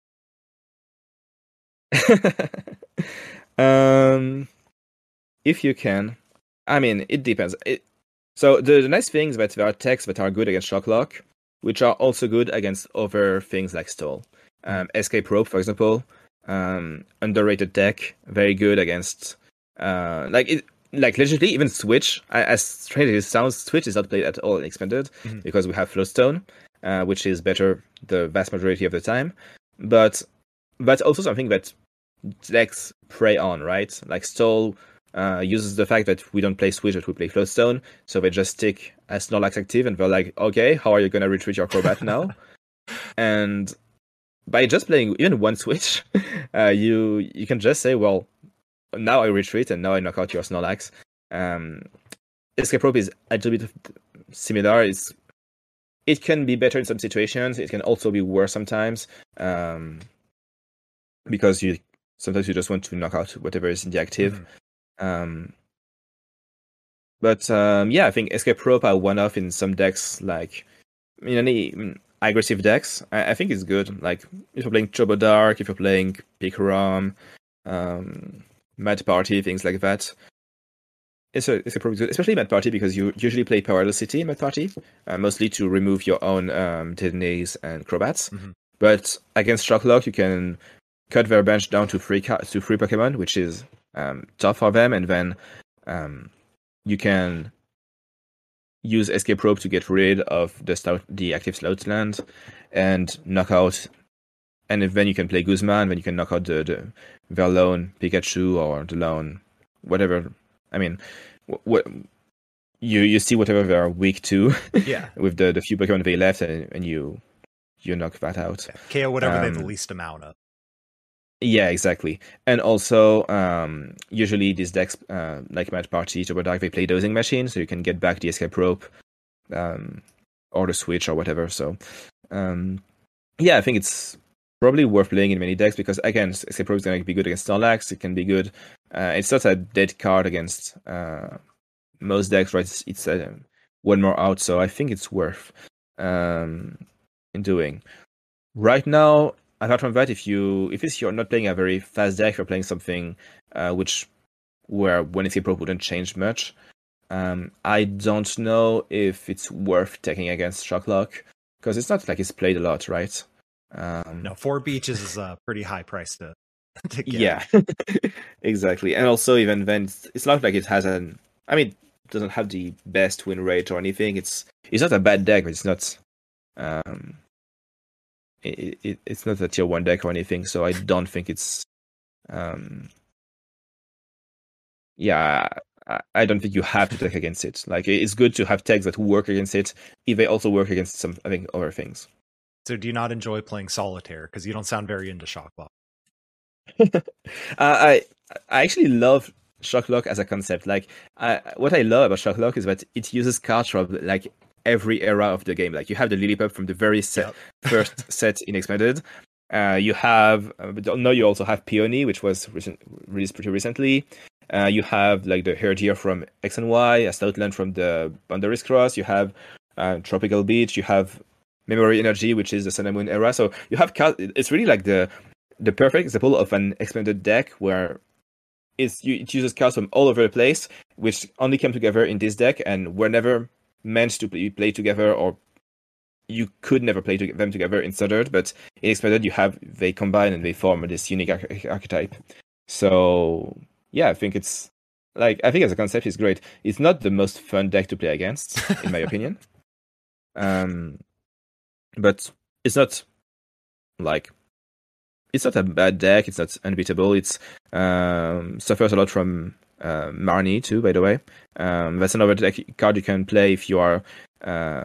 um, if you can, I mean, it depends. It, so the, the nice thing is that there are techs that are good against Shocklock, which are also good against other things like Stall. Um, Escape Rope, for example, um, underrated tech, very good against, uh, like it, like legitimately even Switch. As strange as it sounds, Switch is not played at all in Expanded mm-hmm. because we have Floatstone, uh, which is better the vast majority of the time, but that's also something that decks prey on, right? Like Stall uh, uses the fact that we don't play Switch, that we play Floatstone, so they just stick as Snorlax active, and they're like, okay, how are you gonna retreat your Crobat now? And by just playing even one Switch, uh, you you can just say, well, now I retreat, and now I knock out your Snorlax. Um, Escape Rope is a little bit similar. It's, it can be better in some situations. It can also be worse sometimes. Um, because you sometimes you just want to knock out whatever is in the active. Mm-hmm. Um, but um, yeah, I think Escape Rope are one-off in some decks, like in any aggressive decks. I, I think it's good. Like if you're playing Turbo Dark, if you're playing Pikarom, um, Mad Party, things like that. It's a it's a probably good, especially Mad Party, because you usually play Powerless City in Mad Party, uh, mostly to remove your own um, Detonators and Crobats. Mm-hmm. But against Shocklock, you can cut their bench down to three to three Pokemon, which is um, tough for them, and then um, you can use Escape Rope to get rid of the stout, the active Sloutland, and knock out. And then you can play Guzma, and then you can knock out the, the their lone Pikachu or the lone whatever. I mean, what you you see whatever they are weak to, yeah, with the, the few Pokemon they left, and, and you you knock that out. Yeah. K O whatever um, they have the least amount of. Yeah, exactly. And also, um, usually these decks, uh, like Mad Party, Turbo Dark, they play Dosing Machine, so you can get back the Escape Rope, um, or the Switch or whatever. So, um, yeah, I think it's probably worth playing in many decks, because again, Escape Rope is going to be good against Snorlax. It can be good. Uh, it's not a dead card against uh, most decks, right? It's, it's uh, one more out, so I think it's worth um, in doing. Right now, apart from that, if you if it's you're not playing a very fast deck, you're playing something uh, which where one Escape Rope wouldn't change much. Um, I don't know if it's worth taking against Shocklock, because it's not like it's played a lot, right? Um, no, four beaches is a pretty high price to, to get. Yeah, exactly. And also, even then, it's, it's not like it has an. I mean, it doesn't have the best win rate or anything. It's it's not a bad deck, but it's not. Um, it, it it's not a tier one deck or anything. So I don't think it's. Um, yeah, I, I don't think you have to take against it. Like, it's good to have decks that work against it if they also work against some, I think, other things. So do you not enjoy playing Solitaire? Because you don't sound very into Shocklock. uh, I I actually love Shocklock as a concept. Like, I, what I love about Shocklock is that it uses cards from like every era of the game. Like, you have the Lillipup from the very set, yep. first set in Expanded. Uh, you have uh, no, you also have Peony, which was recent, released pretty recently. Uh, you have like the Herdier from X and Y, a Stoutland from the Boundaries Cross. You have uh, Tropical Beach. You have Memory Energy, which is the Sun and Moon era. So you have cards. It's really like the the perfect example of an expanded deck where it's you, it uses cards from all over the place, which only come together in this deck and were never meant to play, play together, or you could never play to, them together in Standard. But in expanded, you have they combine and they form this unique arch- archetype. So yeah, I think it's like I think as a concept, it's great. It's not the most fun deck to play against, in my opinion. Um, but it's not like. It's not a bad deck. It's not unbeatable. It's um, suffers a lot from uh, Marnie too, by the way. Um, that's another deck card you can play if you are uh,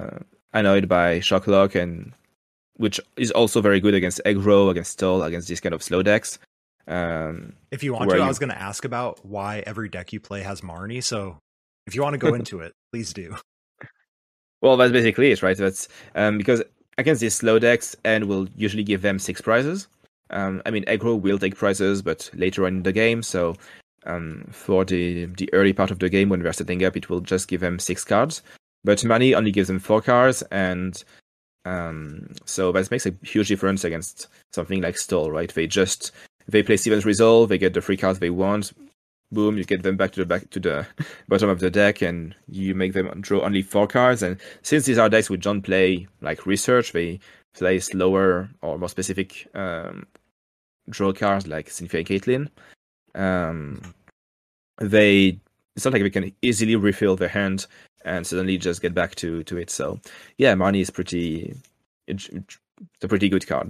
annoyed by Shocklock, and which is also very good against aggro, against stall, against this kind of slow decks. Um, if you want to, you... I was going to ask about why every deck you play has Marnie. So if you want to go into it, please do. Well, that's basically it, right? That's um, because against these slow decks, and will usually give them six prizes. Um, I mean, aggro will take prizes, but later on in the game. So um, for the the early part of the game, when they're setting up, it will just give them six cards. But Marnie only gives them four cards, and um, so that makes a huge difference against something like Stall, right? They just they play Steven's Resolve, they get the free cards they want. Boom, you get them back to the back to the bottom of the deck, and you make them draw only four cards. And since these are decks which don't play like research, they play slower or more specific um, draw cards like Cynthia and Caitlyn. Um, they it's not like they can easily refill their hand and suddenly just get back to, to it. So yeah, Marnie is pretty it's a pretty good card.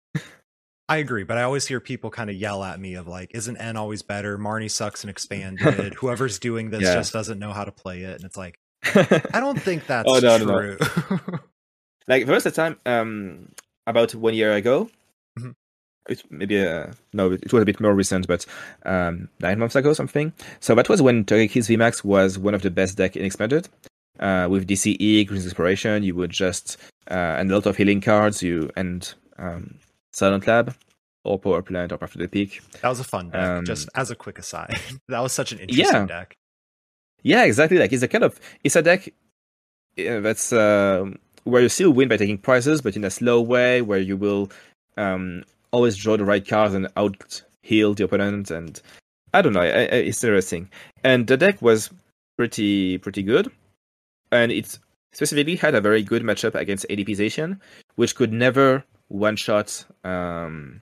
I agree, but I always hear people kind of yell at me of like, isn't N always better? Marnie sucks and expanded. Whoever's doing this yeah. just doesn't know how to play it. And it's like, I don't think that's oh, no, true. No, no. Like, there was a time um, about one year ago, mm-hmm. it, maybe, uh, no, it was a bit more recent, but um, nine months ago, something. So that was when Togekiss V MAX was one of the best deck in Expanded. Uh, with D C E, Green Inspiration, you would just, uh, and a lot of healing cards, you, and, um, Silent Lab or Power Plant or After the Peak. That was a fun deck, um, just as a quick aside. That was such an interesting yeah. deck. Yeah, exactly. Like it's a kind of it's a deck uh, that's uh, where you still win by taking prizes, but in a slow way, where you will um, always draw the right cards and out heal the opponent. And I don't know, I, I, it's interesting. And the deck was pretty pretty good, and it specifically had a very good matchup against A D P Zacian, which could never one shot um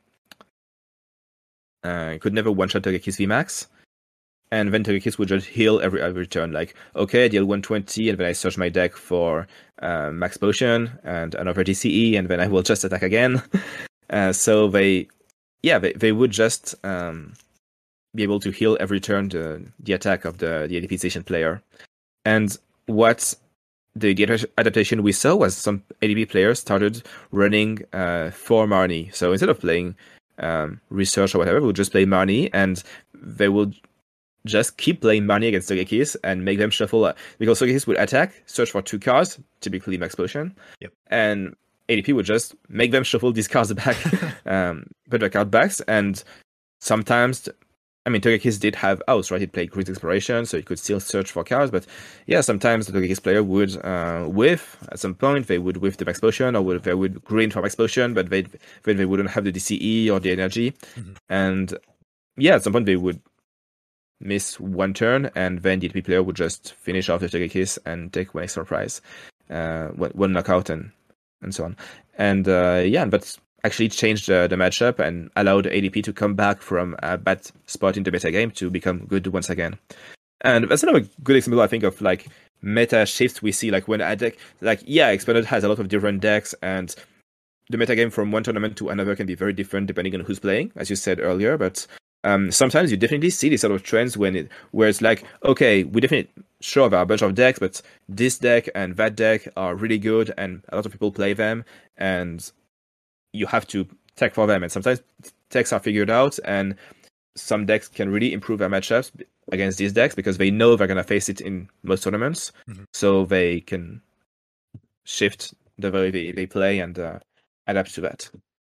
uh could never one shot Togekiss V MAX, and then Togekiss would just heal every every turn, like okay, I deal one twenty and then I search my deck for uh, max potion and another D C E, and then I will just attack again. uh, so they yeah they, they would just um be able to heal every turn the the attack of the the A D P Zacian player. And what the adaptation we saw was some A D P players started running uh, for Marnie. So instead of playing um, research or whatever, we would just play Marnie, and they would just keep playing Marnie against Togekiss and make them shuffle. Uh, because Togekiss would attack, search for two cards, typically max potion, yep. and A D P would just make them shuffle these cards back, um, put their card backs, and sometimes. I mean, Togekiss did have outs, right? He played Great Exploration, so he could still search for cards. But yeah, sometimes the Togekiss player would uh, whiff at some point. They would whiff the Max Potion, or would, they would green for Max Potion, but they then they wouldn't have the D C E or the energy. Mm-hmm. And yeah, at some point they would miss one turn, and then the A D P player would just finish off the Togekiss and take one extra prize, uh, one, one knockout, and and so on. And uh, yeah, but. Actually changed uh, the matchup and allowed A D P to come back from a bad spot in the meta game to become good once again. And that's another good example, I think, of like meta shifts we see, like when a deck, like yeah, Expanded has a lot of different decks, and the meta game from one tournament to another can be very different depending on who's playing, as you said earlier. But um, sometimes you definitely see these sort of trends when it, where it's like, okay, we definitely sure there are a bunch of decks, but this deck and that deck are really good, and a lot of people play them, and you have to tech for them. And sometimes techs are figured out, and some decks can really improve their matchups against these decks because they know they're going to face it in most tournaments. Mm-hmm. So they can shift the way they, they play and uh, adapt to that.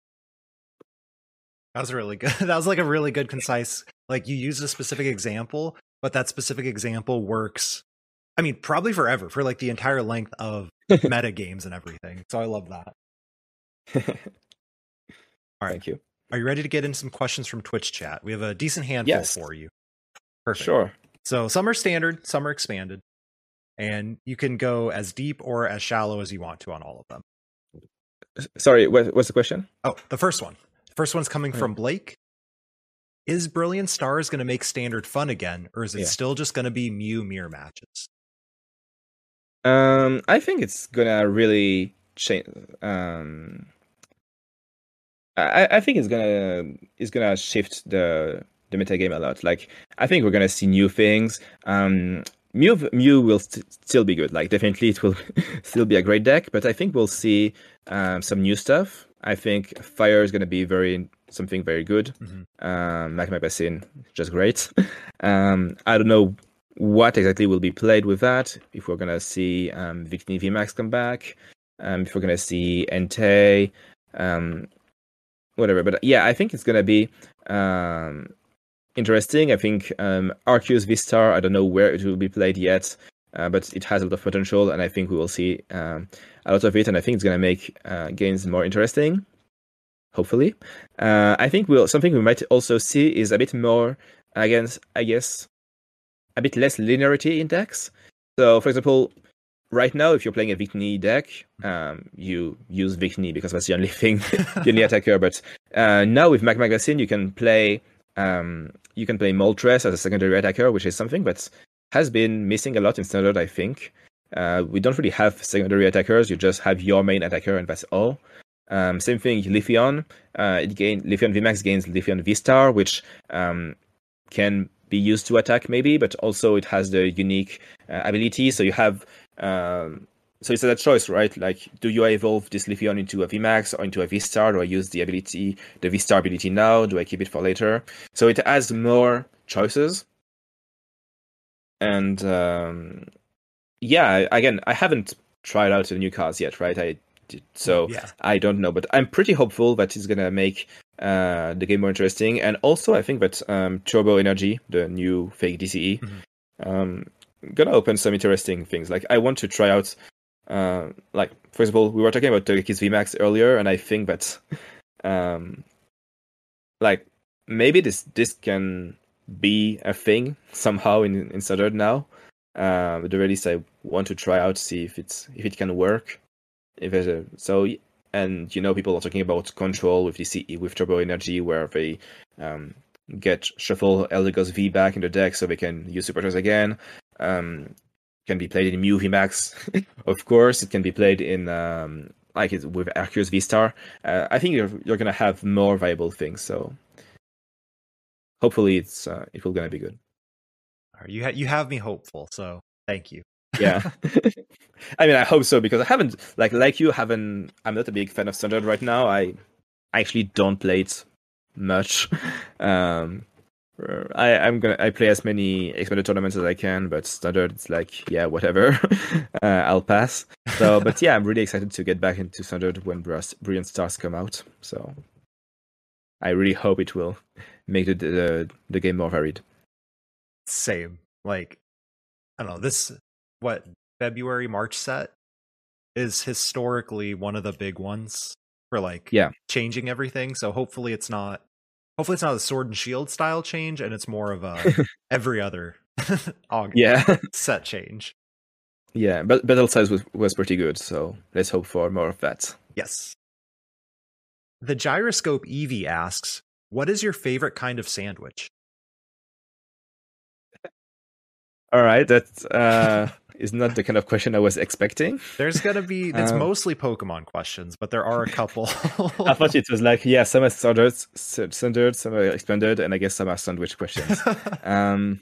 That was really good. That was like a really good, concise, like you used a specific example, but that specific example works. I mean, probably forever, for like the entire length of meta games and everything. So I love that. All right. Thank you. Are you ready to get into some questions from Twitch chat? We have a decent handful yes. for you. Perfect. Sure. So some are standard, some are expanded, and you can go as deep or as shallow as you want to on all of them. Sorry, what, what's the question? Oh, the first one. The first one's coming okay. from Blake. Is Brilliant Stars going to make standard fun again, or is it yeah. still just going to be Mew mirror matches? Um, I think it's gonna really change. Um. I, I think it's gonna it's gonna shift the the meta game a lot. Like I think we're gonna see new things. Um, Mew Mew will st- still be good. Like definitely, it will still be a great deck. But I think we'll see um, some new stuff. I think Fire is going to be very something very good. Mm-hmm. Um, Magma Basin, just great. um, I don't know what exactly will be played with that. If we're going to see um, Victini V MAX come back, um, if we're going to see Entei, um, whatever. But yeah, I think it's going to be. Um, Interesting. I think um, Arceus V-Star, I don't know where it will be played yet, uh, but it has a lot of potential, and I think we will see um, a lot of it, and I think it's going to make uh, games more interesting, hopefully. Uh, I think we'll something we might also see is a bit more, I guess, I guess, a bit less linearity in decks. So, for example, right now, if you're playing a Victini deck, um, you use Victini because that's the only thing, the only attacker, but uh, now with Magma Basin, you can play... Um, you can play Moltres as a secondary attacker, which is something that has been missing a lot in Standard, I think. Uh, we don't really have secondary attackers, you just have your main attacker and that's all. Um, same thing, Leafeon. Uh, it gain, Leafeon V MAX gains Leafeon V-Star, which um, can be used to attack maybe, but also it has the unique uh, ability, so you have... Um, So it's a choice, right? Like, do you evolve this Leafeon into a V MAX or into a V-Star? Do I use the ability, the V-Star ability now? Do I keep it for later? So it has more choices. And um, yeah, again, I haven't tried out the new cards yet, right? I did, so yeah. I don't know, but I'm pretty hopeful that it's gonna make uh, the game more interesting. And also, I think that um, Turbo Energy, the new fake D C E, mm-hmm. um, gonna open some interesting things. Like, I want to try out. Uh, like, for example, we were talking about Togekiss V MAX earlier, and I think that, um, like, maybe this this can be a thing somehow in in Standard now. Uh, but the release I want to try out, see if it's if it can work. If it's a, so, and you know, people are talking about Control with D C E with Turbo Energy, where they um, get shuffle Eldegoss V back in the deck so they can use Superstars again. Um, can be played in Mew V MAX, of course. It can be played in um, like it, with Arceus V-Star. Uh, I think you're you're gonna have more viable things. So hopefully it's uh, it will gonna be good. All right, you ha- you have me hopeful. So thank you. Yeah, I mean I hope so because I haven't like like you haven't. I'm not a big fan of Standard right now. I actually don't play it much. um, I, I'm gonna I play as many expanded tournaments as I can, but Standard it's like yeah whatever, uh, I'll pass. So, but yeah, I'm really excited to get back into Standard when Brilliant Stars come out. So, I really hope it will make the the, the game more varied. Same, like I don't know this what February March set is historically one of the big ones for like yeah changing everything. So hopefully it's not. Hopefully it's not a Sword and Shield style change, and it's more of a every other August yeah. set change. Yeah, but Battle Size was, was pretty good, so let's hope for more of that. Yes. The Gyroscope Eevee asks, what is your favorite kind of sandwich? All right, that uh, is not the kind of question I was expecting. There's gonna be, it's um, mostly Pokemon questions, but there are a couple. I thought it was like, yeah, some are standard, standard, some are expanded, and I guess some are sandwich questions. um,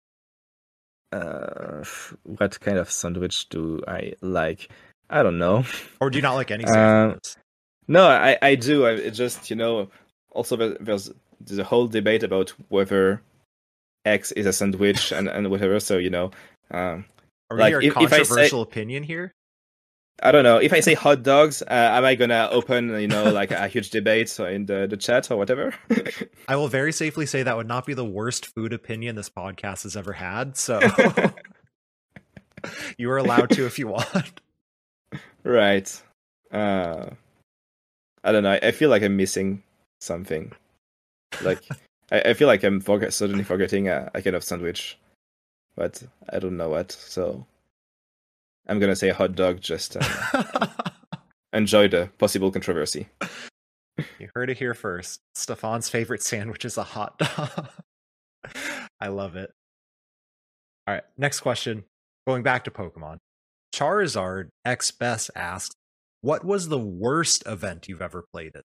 uh, what kind of sandwich do I like? I don't know. Or do you not like any sandwiches? Uh, no, I, I do. I it just, you know, also there's, there's a whole debate about whether X is a sandwich and, and whatever, so, you know. Um, Are we like, hearing a controversial say, opinion here? I don't know. If I say hot dogs, uh, am I gonna open, you know, like a huge debate in the, the chat or whatever? I will very safely say that would not be the worst food opinion this podcast has ever had, so you are allowed to if you want. Right. Uh, I don't know. I feel like I'm missing something. Like, I, I feel like I'm forget, suddenly forgetting a, a kind of sandwich, but I don't know what, so I'm gonna say hot dog, just uh, enjoy the possible controversy. You heard it here first. Stefan's favorite sandwich is a hot dog. I love it. All right, next question. Going back to Pokemon. Charizard X Best asks, what was the worst event you've ever played in?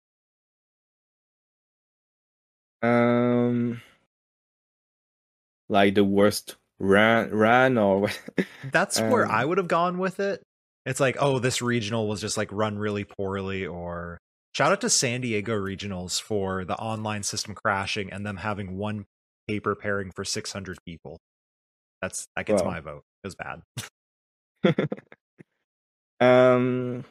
Um, like the worst ran ran or what? That's where um, I would have gone with it. It's like, oh, this regional was just like run really poorly, or shout out to San Diego regionals for the online system crashing and them having one paper pairing for six hundred people. That's that gets well, my vote. It was bad. um,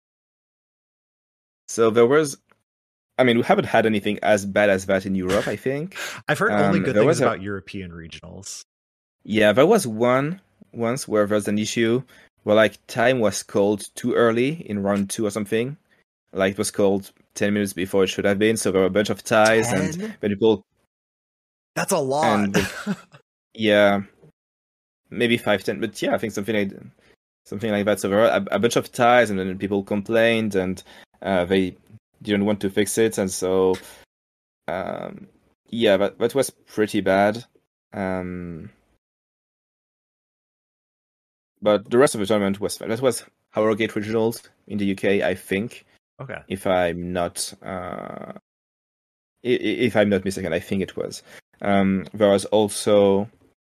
so there was. I mean, we haven't had anything as bad as that in Europe, I think. I've heard only Um, good there things was a- about European regionals. Yeah, there was one once where there was an issue where like time was called too early in round two or something. Like it was called ten minutes before it should have been, so there were a bunch of ties and ten? when people That's a lot. and when- yeah, maybe five, ten, but yeah, I think something like something like that. So there were a, a bunch of ties, and then people complained, and uh, they didn't want to fix it, and so um, yeah, that that was pretty bad. Um, but the rest of the tournament was fun. That was Harrogate Regionals in the U K, I think. Okay. If I'm not uh, if I'm not mistaken, I think it was. Um, there was also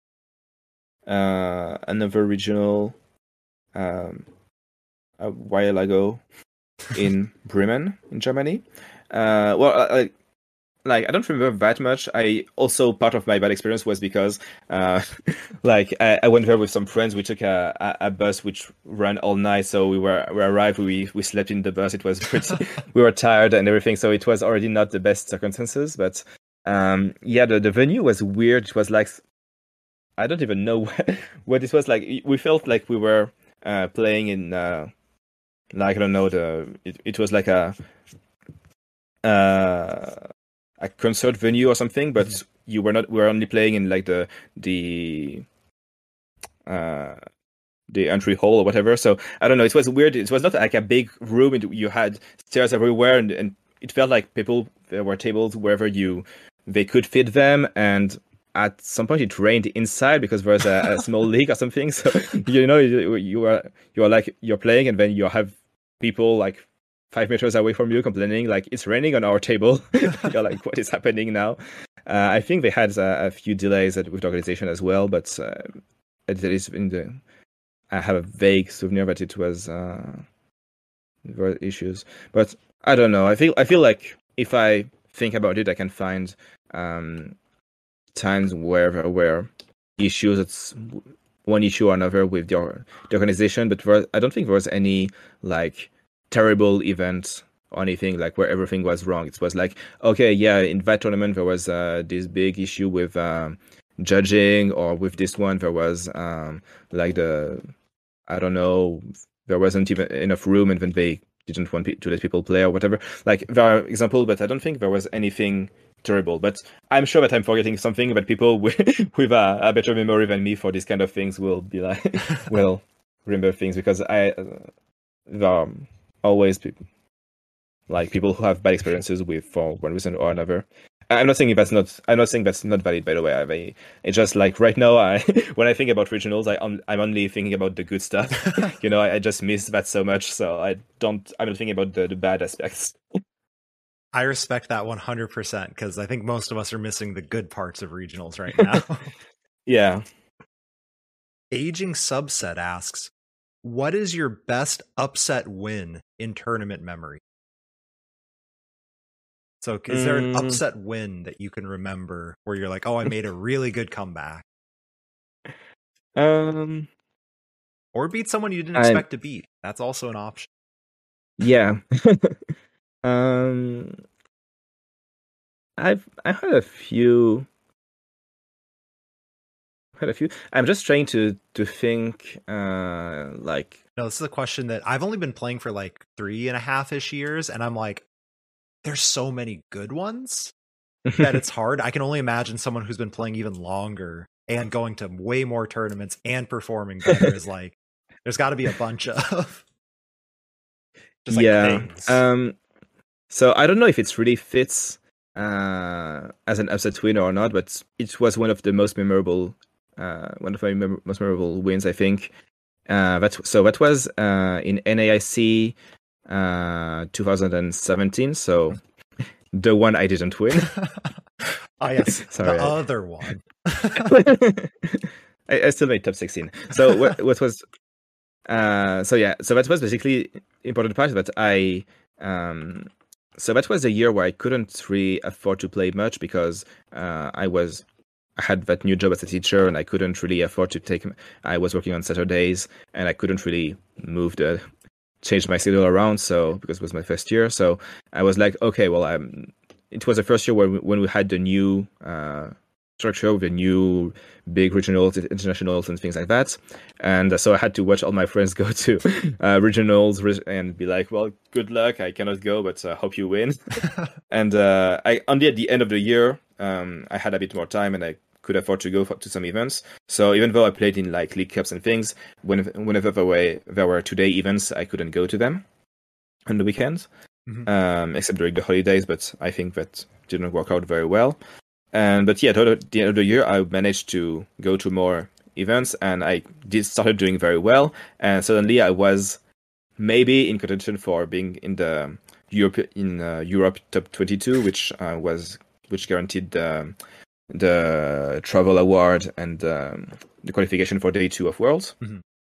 uh, another regional um, a while ago in Bremen, in Germany. Uh, well, like, like I don't remember that much. I also part of my bad experience was because, uh, like I, I went there with some friends. We took a, a, a bus which ran all night, so we were we arrived. We we slept in the bus. It was pretty. We were tired and everything, so it was already not the best circumstances. But um, yeah, the, the venue was weird. It was like I don't even know what it was like. We felt like we were uh, playing in. Uh, Like I don't know the it, it was like a uh, a concert venue or something, but mm-hmm. you were not we were only playing in like the the uh the entry hall or whatever. So I don't know. It was weird. It was not like a big room. And you had stairs everywhere, and, and it felt like people there were tables wherever you they could fit them. And at some point it rained inside because there was a, a small leak or something. So you know you, you are you are like you're playing, and then you have people like five meters away from you complaining like it's raining on our table. You're like, what is happening now? Uh, I think they had a, a few delays with the organization as well, but uh, it is in the. I have a vague souvenir that it was uh, there were issues, but I don't know. I feel I feel like if I think about it, I can find um, times where there were issues. It's one issue or another with the, the organization, but there, I don't think there was any like terrible event or anything like where everything was wrong. It was like, okay, yeah, in that tournament there was uh, this big issue with um, judging, or with this one there was um, like the I don't know, there wasn't even enough room, and then they didn't want to let people play or whatever. Like there are examples, but I don't think there was anything terrible. But I'm sure that I'm forgetting something, but people with, with a, a better memory than me for these kind of things will be like, will remember things, because I uh, there are always people like people who have bad experiences with for one reason or another. I'm not saying that's not. I'm not saying that's not valid. By the way, I, it's just like right now, I when I think about regionals, I I'm only thinking about the good stuff. You know, I, I just miss that so much, so I don't. I'm not thinking about the, the bad aspects. I respect that one hundred percent, because I think most of us are missing the good parts of regionals right now. Yeah. Aging Subset asks, what is your best upset win in tournament memory? So is there an upset win that you can remember where you're like, oh, I made a really good comeback? Um, or beat someone you didn't expect I, to beat. That's also an option. Yeah. um, I've I had a few. Had a few. I'm just trying to to think. Uh, like no, this is a question that I've only been playing for like three and a half ish years, and I'm like, there's so many good ones that it's hard. I can only imagine someone who's been playing even longer and going to way more tournaments and performing better is like, there's got to be a bunch of just like yeah. things. Um, so I don't know if it really fits uh, as an upset win or not, but it was one of the most memorable, uh, one of my mem- most memorable wins, I think. Uh, that so that was uh, in N A I C. Uh, two thousand seventeen, so the one I didn't win. Ah, yes, Sorry, the I... other one. I, I still made top sixteen. So what, what was, uh, so yeah, so that was basically important part that I, um, so that was a year where I couldn't really afford to play much because uh, I was, I had that new job as a teacher and I couldn't really afford to take, I was working on Saturdays and I couldn't really move the, change my schedule around. So, because it was my first year. So I was like, okay, well, I'm, it was the first year where we, when we had the new, uh, structure with the new big regionals, internationals, and things like that. And so I had to watch all my friends go to uh, regionals and be like, well, good luck. I cannot go, but I uh, hope you win. And uh, I only at the end of the year, um, I had a bit more time and I could afford to go for, to some events. So even though I played in like league cups and things, when, whenever there were, there were two-day events, I couldn't go to them on the weekends, mm-hmm. um, except during the holidays. But I think that didn't work out very well. And but yeah, at the end of the year, I managed to go to more events, and I did started doing very well. And suddenly, I was maybe in contention for being in the Europe in uh, Europe top twenty-two, which uh, was which guaranteed the the travel award and um, the qualification for day two of Worlds. Mm-hmm.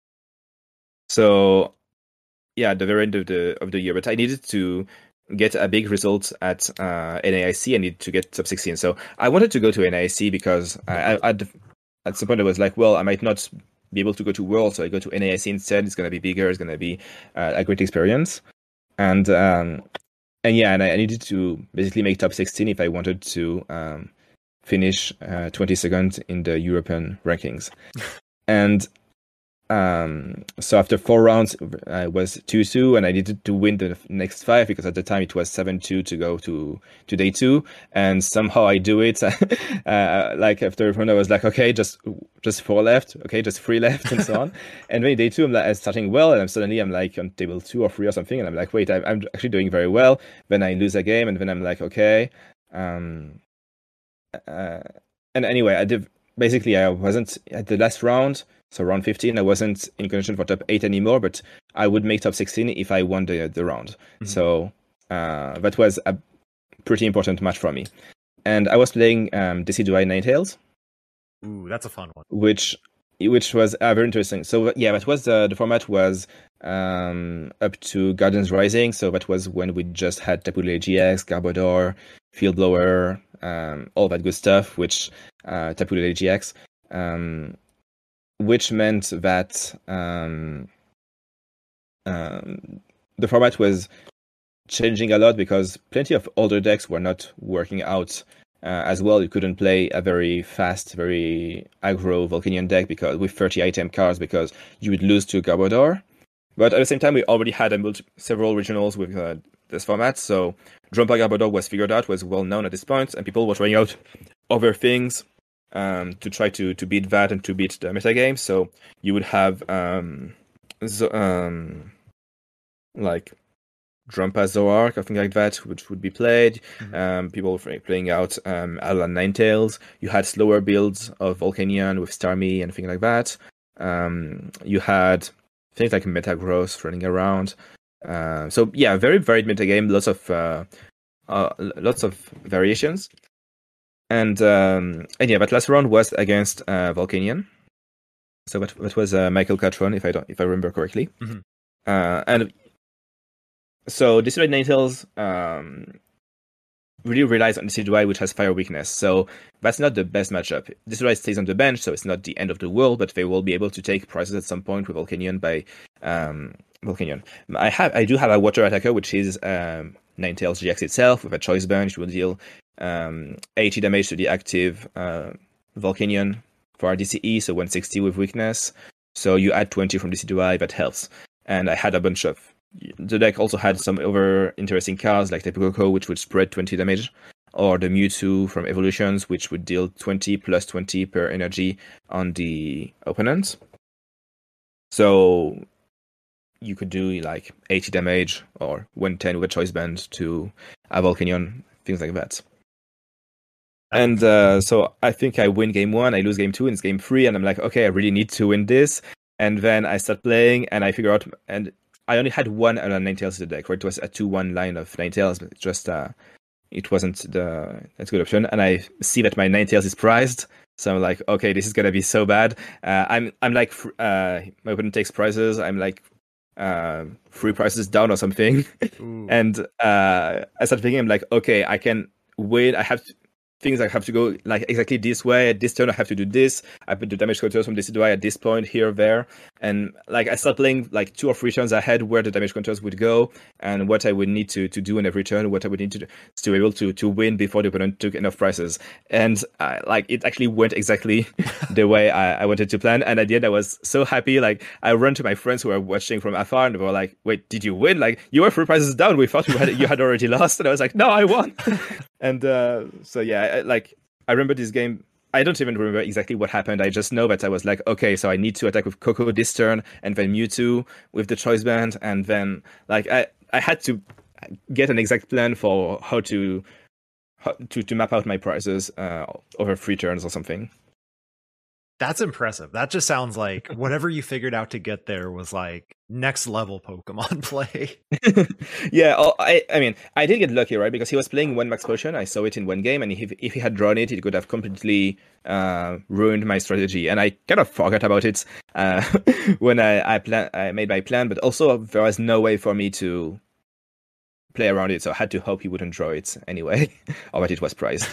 So yeah, at the very end of the of the year, but I needed to get a big result at uh, N A I C. I need to get top sixteen. So I wanted to go to N A I C because I, I, at some point I was like, well, I might not be able to go to World, so I go to N A I C instead. It's going to be bigger. It's going to be uh, a great experience. And um, and yeah, and I, I needed to basically make top sixteen if I wanted to um, finish uh, twenty-second in the European rankings. And Um, so after four rounds, I was two two, and I needed to win the next five because at the time it was seven two to go to, to day two, and somehow I do it. uh, like after a round, I was like, okay, just just four left, okay, just three left, and so on. And then day two, I'm, like, I'm starting well, and I'm suddenly I'm like on table two or three or something, and I'm like, wait, I, I'm actually doing very well. Then I lose a game, and then I'm like, okay. Um, uh, and anyway, I did basically I wasn't at the last round. So round fifteen, I wasn't in contention for top eight anymore, but I would make top sixteen if I won the the round. Mm-hmm. So uh, that was a pretty important match for me. And I was playing um, Decidueye Ninetales. Ooh, that's a fun one. Which which was uh, very interesting. So yeah, that was uh, the format was um, up to Guardians Rising. So that was when we just had Tapu Lele G X, Garbodor, Field Blower, um, all that good stuff. Which uh, Tapu Lele G X. Um, which meant that um, um, the format was changing a lot because plenty of older decks were not working out uh, as well. You couldn't play a very fast, very aggro Volcanion deck because with thirty item cards because you would lose to Garbodor. But at the same time, we already had a multi- several regionals with uh, this format, so Drumpa Garbodor was figured out, was well known at this point, and people were trying out other things Um, to try to, to beat that and to beat the metagame. So you would have um, zo- um, like Drumpa Zoark, something like that, which would be played. Mm-hmm. Um, people were playing out um, Alolan Ninetales. You had slower builds of Volcanion with Starmie and things like that. Um, you had things like Metagross running around. Uh, so yeah, very varied metagame, lots of uh, uh, lots of variations. And um, and yeah, that last round was against uh, Volcanion. So that that was uh, Michael Catron, if I don't if I remember correctly. Mm-hmm. Uh, and so Decidueye Ninetales um, really relies on Decidueye, which has fire weakness. So that's not the best matchup. Decidueye stays on the bench, so it's not the end of the world, but they will be able to take prizes at some point with Volcanion by um, Volcanion. I have I do have a water attacker, which is um, Ninetales G X itself with a choice bunch, will deal Um, eighty damage to the active uh, Volcanion for our D C E, so one sixty with weakness. So you add twenty from Decidueye, that helps. And I had a bunch of... The deck also had some other interesting cards, like Tapu Koko, which would spread twenty damage, or the Mewtwo from Evolutions, which would deal twenty plus twenty per energy on the opponent. So you could do like eighty damage, or one ten with a choice band to a Volcanion, things like that. And uh, so I think I win game one, I lose game two, and it's game three, and I'm like, okay, I really need to win this. And then I start playing, and I figure out, and I only had one uh, Ninetales in the deck, where it was a two one line of Ninetales, but it just uh, it wasn't the that's good option. And I see that my Ninetales is prized, So I'm like, okay, this is gonna be so bad. Uh, I'm I'm like, uh, my opponent takes prizes. I'm like, uh, three prices down or something. And uh, I started thinking, I'm like, okay, I can win. I have to, things I have to go like exactly this way. At this turn, I have to do this. I put the damage counters from this way at this point, here, there. And like I start playing like two or three turns ahead where the damage counters would go and what I would need to, to do in every turn, what I would need to do to be able to, to win before the opponent took enough prices. And uh, like it actually went exactly the way I, I wanted to plan. And at the end, I was so happy. Like I ran to my friends who were watching from afar and they were like, wait, did you win? Like you were three prices down. We thought you had, you had already lost. And I was like, no, I won. And uh, so, yeah, I, like I remember this game. I don't even remember exactly what happened. I just know that I was like, okay, so I need to attack with Coco this turn, and then Mewtwo with the choice band, and then like I, I had to get an exact plan for how to how, to to map out my prizes uh, over three turns or something. That's impressive. That just sounds like whatever you figured out to get there was like next level Pokemon play. Yeah, I I mean, I did get lucky, right? Because he was playing one max potion. I saw it in one game, and if, if he had drawn it, it could have completely uh, ruined my strategy. And I kind of forgot about it uh, when I I, plan, I made my plan, but also there was no way for me to play around it, so I had to hope he wouldn't draw it anyway, or that it was prized.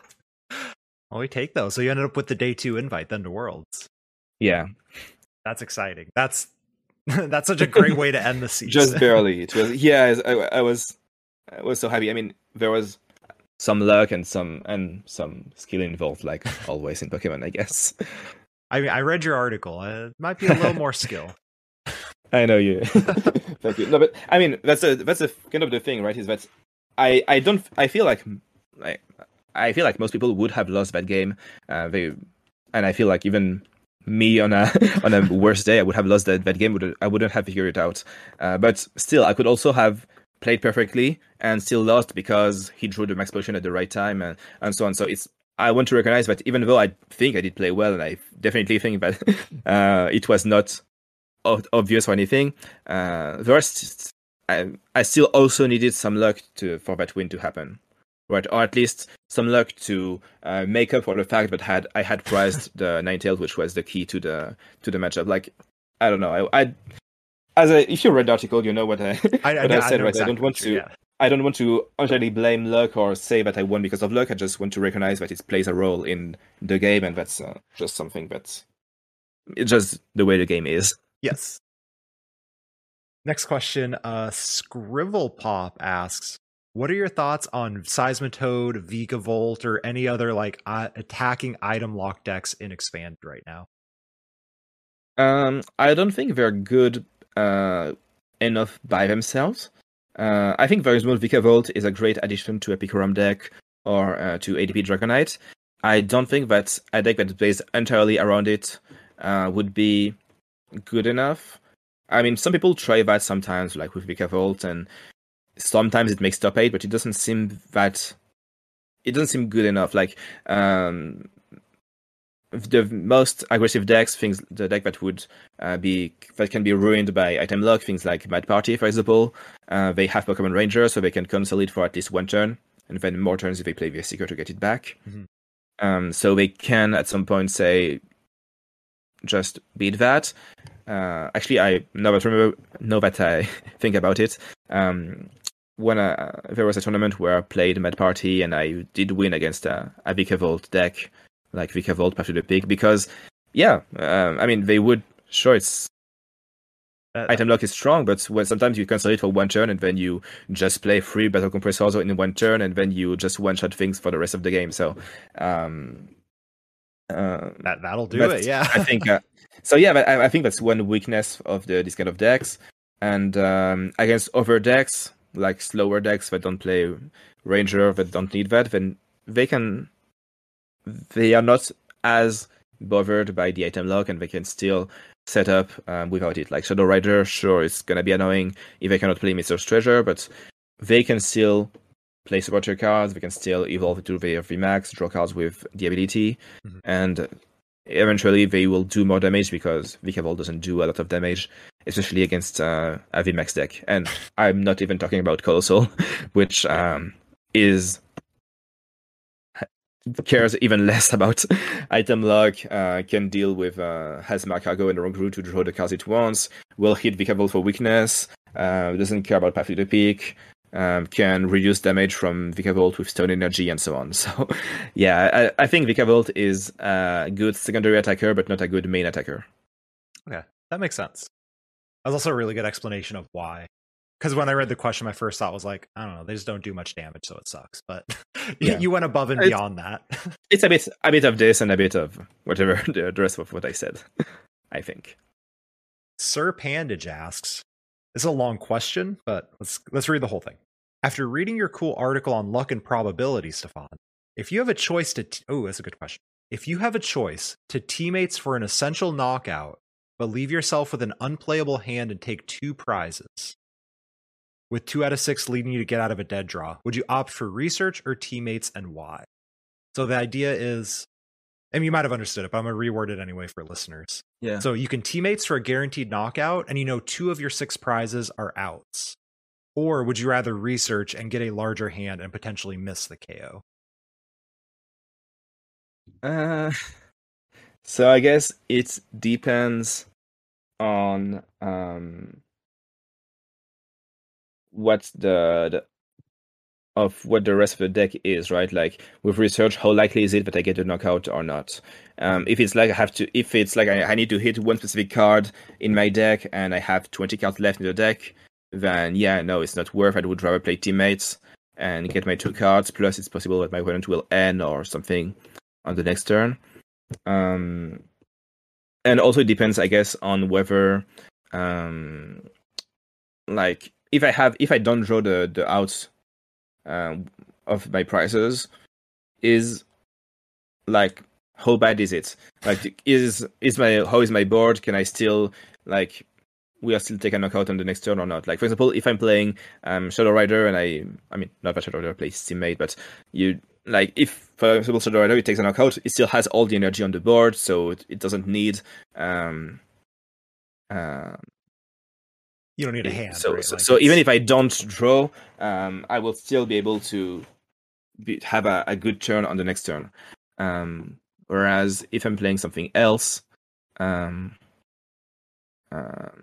Well, we take those. So you ended up with the day two invite then to Worlds. Yeah. That's exciting. That's that's such a great way to end the season. Just barely. It was yeah, I, I was I was so happy. I mean, there was some luck and some and some skill involved, like always in Pokemon, I guess. I mean, I read your article. Uh, it might be a little more skill. I know you. Thank you. No, but I mean, that's a that's a kind of the thing, right? Is that I I don't I feel like I I feel like most people would have lost that game. Uh, they and I feel like even me on a on a worse day, I would have lost that, that game. Would I wouldn't have figured it out. Uh, but still, I could also have played perfectly and still lost because he drew the max potion at the right time and, and so on. So it's I want to recognize that even though I think I did play well, and I definitely think that uh, it was not obvious or anything, uh, there's I, I still also needed some luck to for that win to happen. Right, or at least some luck to uh, make up for the fact that had I had prized the Ninetales, which was the key to the to the matchup. Like, I don't know. I, I as a, if you read the article, you know what I I, what I, I, I said. Right, exactly I don't want to. yeah. I don't want to entirely blame luck or say that I won because of luck. I just want to recognize that it plays a role in the game, and that's uh, just something that's it's just the way the game is. Yes. Next question. Uh, Scribblepop asks, what are your thoughts on Seismitoad, Vikavolt, or any other like uh, attacking item lock decks in Expand right now? Um, I don't think they're good uh, enough by themselves. Uh, I think Verismode Vikavolt is a great addition to a Picarum deck or uh, to A D P Dragonite. I don't think that a deck that is based entirely around it uh, would be good enough. I mean, some people try that sometimes, like with Vikavolt, and sometimes it makes top eight, but it doesn't seem that it doesn't seem good enough. Like um, the most aggressive decks, things the deck that would uh, be that can be ruined by item lock, things like Mad Party, for example. Uh, they have Pokemon Ranger, so they can cancel it for at least one turn, and then more turns if they play V S Seeker to get it back. Mm-hmm. Um, so they can at some point say, just beat that. Uh, actually, I now that remember know that I think about it. Um, when uh, there was a tournament where I played Mad Party and I did win against a, a Vikavolt deck, like Vikavolt Path to the Peak, because yeah, um, I mean they would sure it's uh, item lock is strong, but when sometimes you cancel it for one turn and then you just play three Battle Compressors in one turn and then you just one shot things for the rest of the game. So um, uh, that that'll do it. Yeah, I think. Uh, so yeah, but I, I think that's one weakness of the this kind of decks, and um, against other decks, like slower decks that don't play Ranger, that don't need that, then they can, they are not as bothered by the item lock and they can still set up um, without it. Like Shadow Rider, sure, it's going to be annoying if they cannot play Mister's Treasure, but they can still play supporter cards, they can still evolve to their V MAX, draw cards with the ability, mm-hmm. and eventually they will do more damage because Vikavolt doesn't do a lot of damage, especially against uh, a V MAX deck. And I'm not even talking about Colossal, which um, is cares even less about item lock, uh, can deal with uh, has Marcargo and Rogue to draw the cards it wants, will hit Vikavolt for weakness, uh, doesn't care about Path to the Peak, um, can reduce damage from Vikavolt with Stone Energy and so on. So yeah, I, I think Vikavolt is a good secondary attacker, but not a good main attacker. Okay, that makes sense. That was also a really good explanation of why. Because when I read the question, my first thought was like, I don't know, they just don't do much damage, so it sucks. But yeah. you went above and it's, beyond that. It's a bit, a bit of this and a bit of whatever the rest of what I said, I think. Sir Pandage asks, this is a long question, but let's let's read the whole thing. After reading your cool article on luck and probability, Stefan, if you have a choice to, t- oh, that's a good question. If you have a choice to teammates for an essential knockout, but leave yourself with an unplayable hand and take two prizes, with two out of six leading you to get out of a dead draw, would you opt for research or teammates, and why? So the idea is, and you might have understood it, but I'm going to reword it anyway for listeners. Yeah. So you can teammates for a guaranteed knockout, and you know two of your six prizes are outs. Or would you rather research and get a larger hand and potentially miss the K O? Uh, so I guess it depends on um, what the, the of what the rest of the deck is, right? Like with research, how likely is it that I get a knockout or not? Um, if it's like I have to, if it's like I, I need to hit one specific card in my deck and I have twenty cards left in the deck, then yeah, no, it's not worth. I would rather play teammates and get my two cards. Plus, it's possible that my opponent will end or something on the next turn. Um, and also it depends, I guess, on whether, um, like if I have, if I don't draw the the outs um, of my prizes, is like how bad is it? Like is is my how is my board? Can I still like? Will I still take a knockout on the next turn or not? Like, for example, if I'm playing um, Shadow Rider and I, I mean, not that Shadow Rider plays teammate, but you, like, if, for example, Shadow Rider, it takes a knockout, it still has all the energy on the board, so it, it doesn't need, um, uh, you don't need a hand. So, right? so, like so even if I don't draw, um, I will still be able to be, have a, a good turn on the next turn. Um, whereas if I'm playing something else, um, um,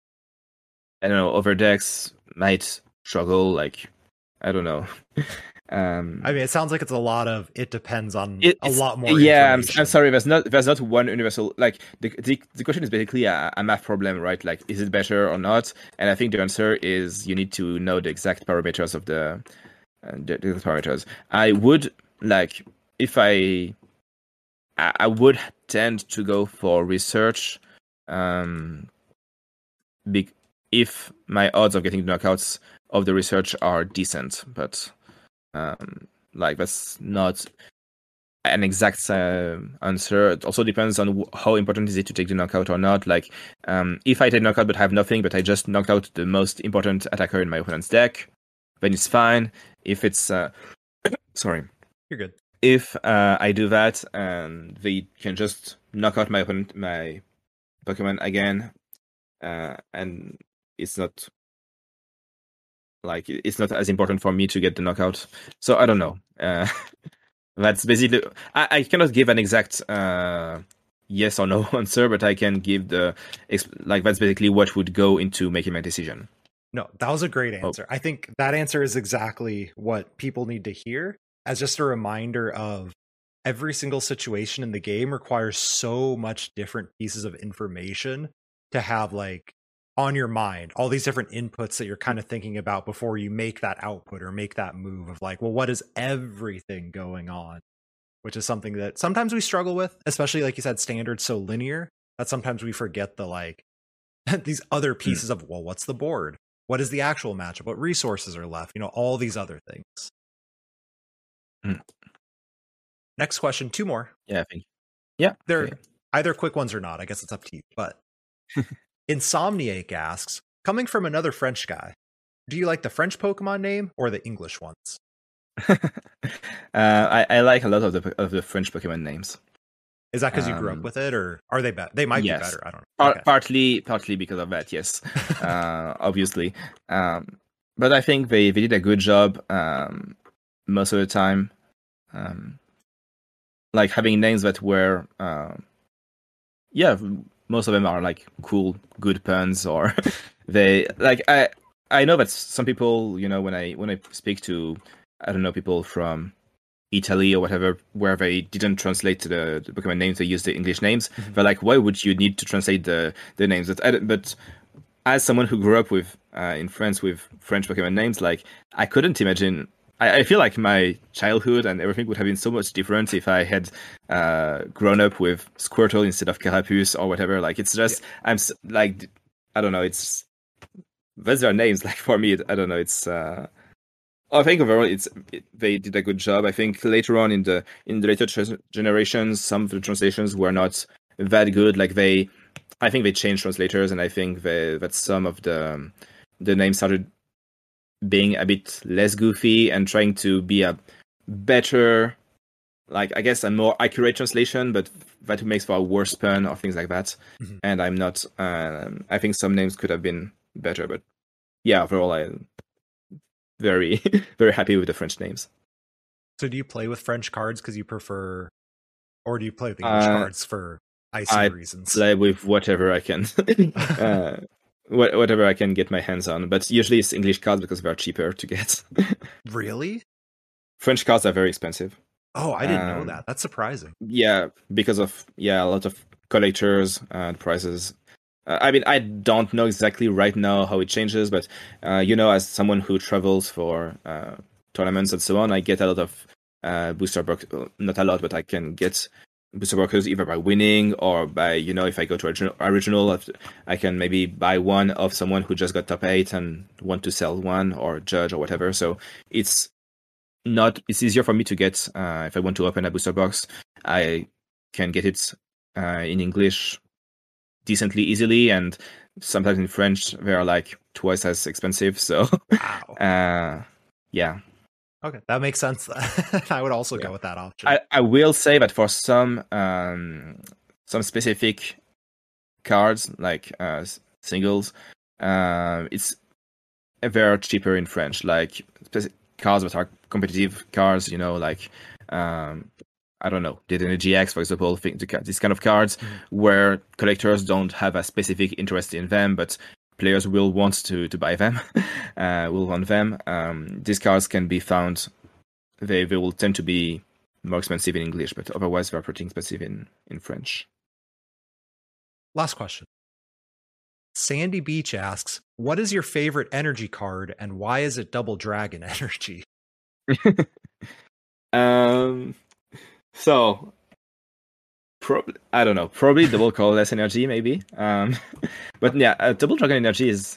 I don't know, other decks might struggle, like, I don't know. um, I mean, it sounds like it's a lot of, it depends on it, a lot more Yeah, I'm, information. I'm sorry, there's not there's not one universal, like, the the, the question is basically a, a math problem, right? Like, is it better or not? And I think the answer is you need to know the exact parameters of the, uh, the, the parameters. I would, like, if I, I, I would tend to go for research, um, big, if my odds of getting the knockouts of the research are decent, but um, like that's not an exact uh, answer. It also depends on w- how important is it to take the knockout or not. Like um, if I take knockout but have nothing, but I just knocked out the most important attacker in my opponent's deck, then it's fine. If it's uh, sorry, you're good. If uh, I do that and they can just knock out my opponent, my Pokemon again, uh, and it's not like it's not as important for me to get the knockout. So I don't know. Uh, that's basically I, I cannot give an exact uh, yes or no answer, but I can give the like that's basically what would go into making my decision. No, that was a great answer. Oh. I think that answer is exactly what people need to hear, as just a reminder of every single situation in the game requires so much different pieces of information to have like on your mind, all these different inputs that you're kind of thinking about before you make that output or make that move of like, well, what is everything going on? Which is something that sometimes we struggle with, especially like you said, standard's so linear that sometimes we forget the like these other pieces mm. of, well, what's the board? What is the actual matchup? What resources are left? You know, all these other things. Mm. Next question, two more. Yeah, I think. Yeah. They're okay. either quick ones or not. I guess it's up to you. But Insomniac asks, coming from another French guy, do you like the French Pokemon name or the English ones? uh, I, I like a lot of the of the French Pokemon names. Is that because um, you grew up with it, or are they better? They might yes. be better. I don't know. Par- okay. Partly, partly because of that. Yes, uh, obviously. Um, but I think they, they did a good job um, most of the time. Um, like having names that were, uh, yeah, most of them are like cool, good puns, or they like I I know that some people, you know, when I when I speak to, I don't know, people from Italy or whatever, where they didn't translate the, the Pokemon names, they used the English names. Mm-hmm. They're like, why would you need to translate the the names? But, I, but as someone who grew up with uh, in France with French Pokemon names, like I couldn't imagine. I, I feel like my childhood and everything would have been so much different if I had uh, grown up with Squirtle instead of Carapuce or whatever. Like it's just, yeah. I'm like, I don't know. It's those are names. Like for me, I don't know. It's. Uh, I think overall, it's it, they did a good job. I think later on in the in the later tra- generations, some of the translations were not that good. Like they, I think they changed translators, and I think they, that some of the um, the names started being a bit less goofy and trying to be a better, like I guess a more accurate translation, but that makes for a worse pun or things like that. Mm-hmm. And I'm not. Um, I think some names could have been better, but yeah, overall, I. Very, very happy with the French names. So do you play with French cards because you prefer, or do you play with English uh, cards for icy I reasons? I play with whatever I can, uh, whatever I can get my hands on. But usually it's English cards because they're cheaper to get. Really? French cards are very expensive. Oh, I didn't um, know that. That's surprising. Yeah, because of yeah a lot of collectors and prices. Uh, I mean, I don't know exactly right now how it changes, but, uh, you know, as someone who travels for uh, tournaments and so on, I get a lot of uh, booster box, not a lot, but I can get booster boxes either by winning or by, you know, if I go to a original, I can maybe buy one of someone who just got top eight and want to sell one or judge or whatever. So it's not, it's easier for me to get, uh, if I want to open a booster box, I can get it uh, in English decently easily, and sometimes in French they are like twice as expensive. So, wow. uh, yeah. Okay, that makes sense. I would also yeah. go with that option. I, I will say that for some um, some specific cards, like uh, singles, uh, it's very cheaper in French. Like cards that are competitive cards, you know, like. Um, I don't know, did an G X, for example, think these kind of cards mm-hmm. where collectors don't have a specific interest in them, but players will want to, to buy them, uh, will want them. Um, these cards can be found, they, they will tend to be more expensive in English, but otherwise they're pretty expensive in, in French. Last question. Sandy Beach asks, what is your favorite energy card and why is it Double Dragon Energy? um... So, probably I don't know. Probably double colorless energy, maybe. Um, but yeah, uh, double dragon energy is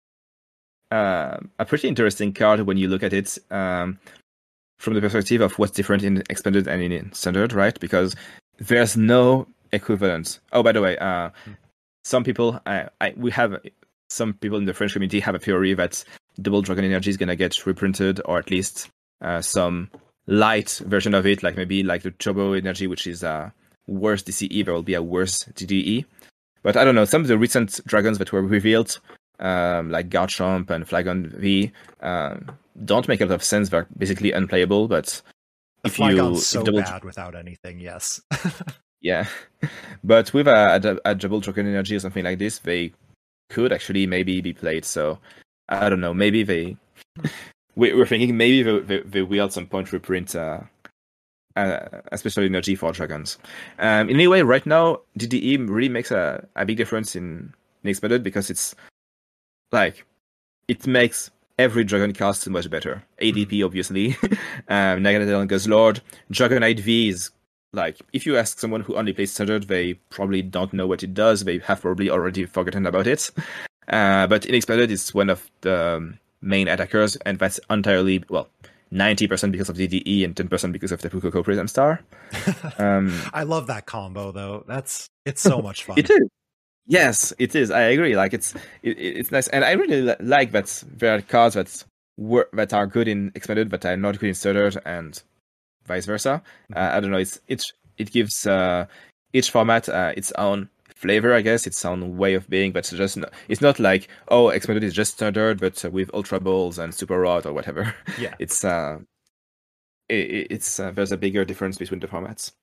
uh, a pretty interesting card when you look at it um, from the perspective of what's different in expanded and in standard, right? Because there's no equivalent. Oh, by the way, uh, some people, I, I, we have some people in the French community have a theory that double dragon energy is gonna get reprinted, or at least uh, some. Light version of it, like maybe like the Turbo Energy, which is a worse D C E, there will be a worse D D E. But I don't know, some of the recent dragons that were revealed, um, like Garchomp and Flygon V, um, don't make a lot of sense. They're basically unplayable, but the if Flygon's you... so if double... bad without anything, yes. Yeah. But with a, a, a Double Dragon Energy or something like this, they could actually maybe be played. So, I don't know, maybe they... We're thinking maybe they, they, they will at some point reprint uh, uh, a special energy for dragons. Um, anyway, right now, D D E really makes a, a big difference in, in Expanded because it's like, it makes every dragon card so much better. A D P, obviously. um, Naganadel and Guzzlord. Dragonite V is like, if you ask someone who only plays Standard, they probably don't know what it does. They have probably already forgotten about it. Uh, but in Expanded, it's one of the... Um, main attackers, and that's entirely, well, ninety percent because of D D E and ten percent because of the Tapu Koko Prism Star. Um, I love that combo, though. That's it's so much fun. It is. Yes, it is. I agree. Like it's it, it's nice, and I really li- like that there are cards that were that are good in Expanded, but are not good in Standard, and vice versa. Uh, I don't know. It's it's it gives uh, each format uh, its own flavor, I guess, its own way of being, but it's just not, it's not like, oh, Expanded is just Standard, but uh, with Ultra Balls and Super Rod or whatever. Yeah, it's uh, it, it's uh, there's a bigger difference between the formats.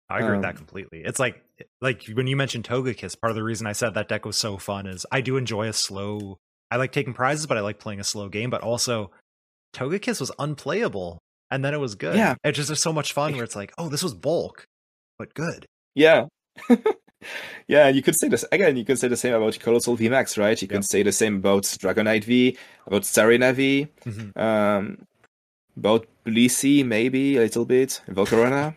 I agree Um, with that completely. It's like like when you mentioned Togekiss, part of the reason I said that deck was so fun is I do enjoy a slow. I like taking prizes, but I like playing a slow game. But also, Togekiss was unplayable, and then it was good. Yeah. It just is so much fun where it's like, oh, this was bulk, but good. Yeah. Yeah, and you could say this again. You could say the same about Colossal V MAX, right? You Yep. could say the same about Dragonite V, about Sarina V, Mhm. um, about Blissey, maybe a little bit, Volcarona.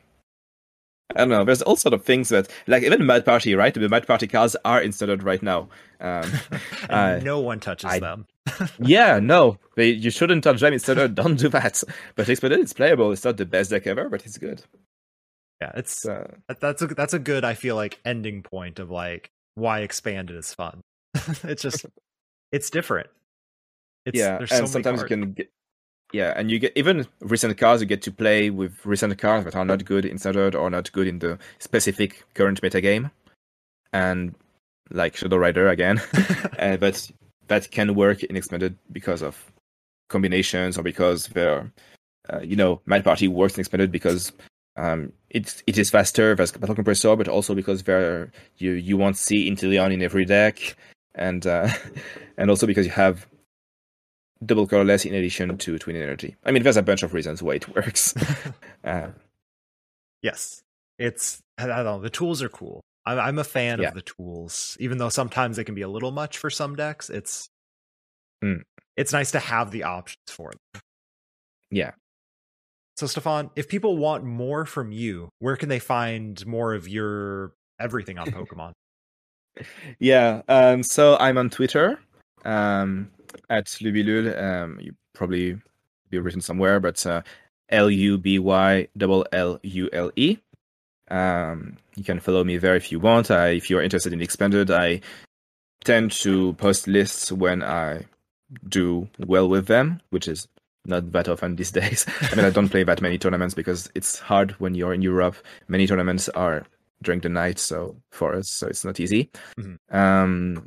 I don't know. There's all sort of things that, like even Mad Party, right? The Mad Party cards are in standard right now. Um, and uh, no one touches I- them. yeah, no, they, you shouldn't touch them in standard. Don't do that. But Expanded, it's playable. It's not the best deck ever, but it's good. Yeah, it's So, that- that's a that's a good, I feel like, ending point of like why expanded is fun. It's just it's different. It's yeah, there's so and many sometimes you cards. can get. Yeah, and you get even recent cards. You get to play with recent cards that are not good in standard or not good in the specific current meta game, and like Shadow Rider again, uh, but that can work in expanded because of combinations or because they're, uh, you know, Mad Party works in expanded because um, it it is faster as Battle Compressor, but also because there you you won't see Inteleon in every deck, and uh, and also because you have double colorless in addition to Twin Energy. I mean, there's a bunch of reasons why it works. uh, Yes, it's I don't know. The tools are cool. I'm I'm a fan Yeah. of the tools, even though sometimes they can be a little much for some decks. It's Mm. it's nice to have the options for them. Yeah. So, Stefan, if people want more from you, where can they find more of your everything on Pokemon? Yeah, um, so I'm on Twitter um, at Lubilul. Um, you probably be written somewhere, but uh, L U B Y L L U L E. Um, you can follow me there if you want. I, if you're interested in Expanded, I tend to post lists when I do well with them, which is not that often these days. I mean, I don't play that many tournaments because it's hard when you're in Europe. Many tournaments are during the night, so for us, so it's not easy. Mhm. Um,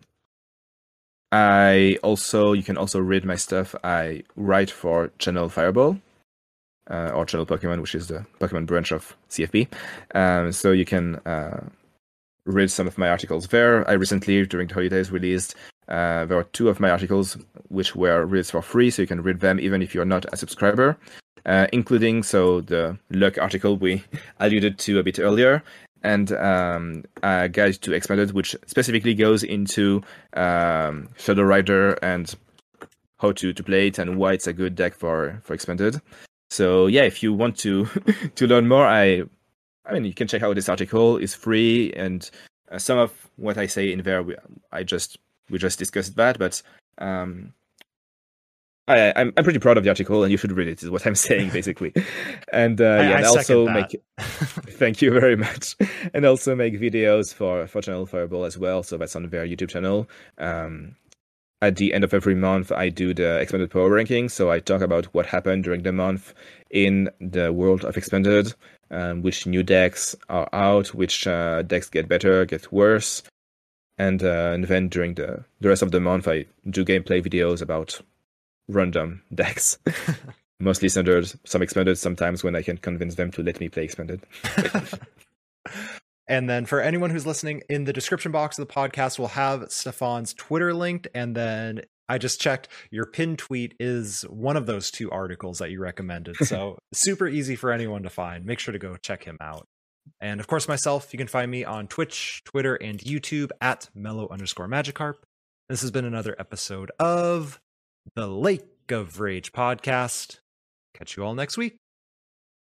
I also, you can also read my stuff. I write for Channel Fireball, uh, or Channel Pokemon, which is the Pokemon branch of C F P. Um, so you can uh, read some of my articles there. I recently, during the holidays, released uh, there are two of my articles which were released for free, so you can read them even if you're not a subscriber, uh, including so the luck article we alluded to a bit earlier, and um, a guide to Expanded, which specifically goes into um, Shadow Rider and how to, to play it and why it's a good deck for, for Expanded. So yeah, if you want to to learn more, I I mean you can check out this article. It's free, and uh, some of what I say in there, we, I just we just discussed that, but um, I, I'm I'm pretty proud of the article, and you should read it. Is what I'm saying basically, and uh, I, yeah, I and second also that. make. Thank you very much, and also make videos for for Channel Fireball as well. So that's on their YouTube channel. Um, at the end of every month, I do the Expanded Power Ranking. So I talk about what happened during the month in the world of Expanded, um, which new decks are out, which uh, decks get better, get worse, and uh, and then during the the rest of the month, I do gameplay videos about random decks, mostly standard, some Expanded. Sometimes when I can convince them to let me play Expanded. And then for anyone who's listening, in the description box of the podcast, we'll have Stefan's Twitter linked. And then I just checked, your pinned tweet is one of those two articles that you recommended. So super easy for anyone to find. Make sure to go check him out. And of course, myself, you can find me on Twitch, Twitter, and YouTube at mellow underscore Magikarp. This has been another episode of the Lake of Rage podcast. Catch you all next week.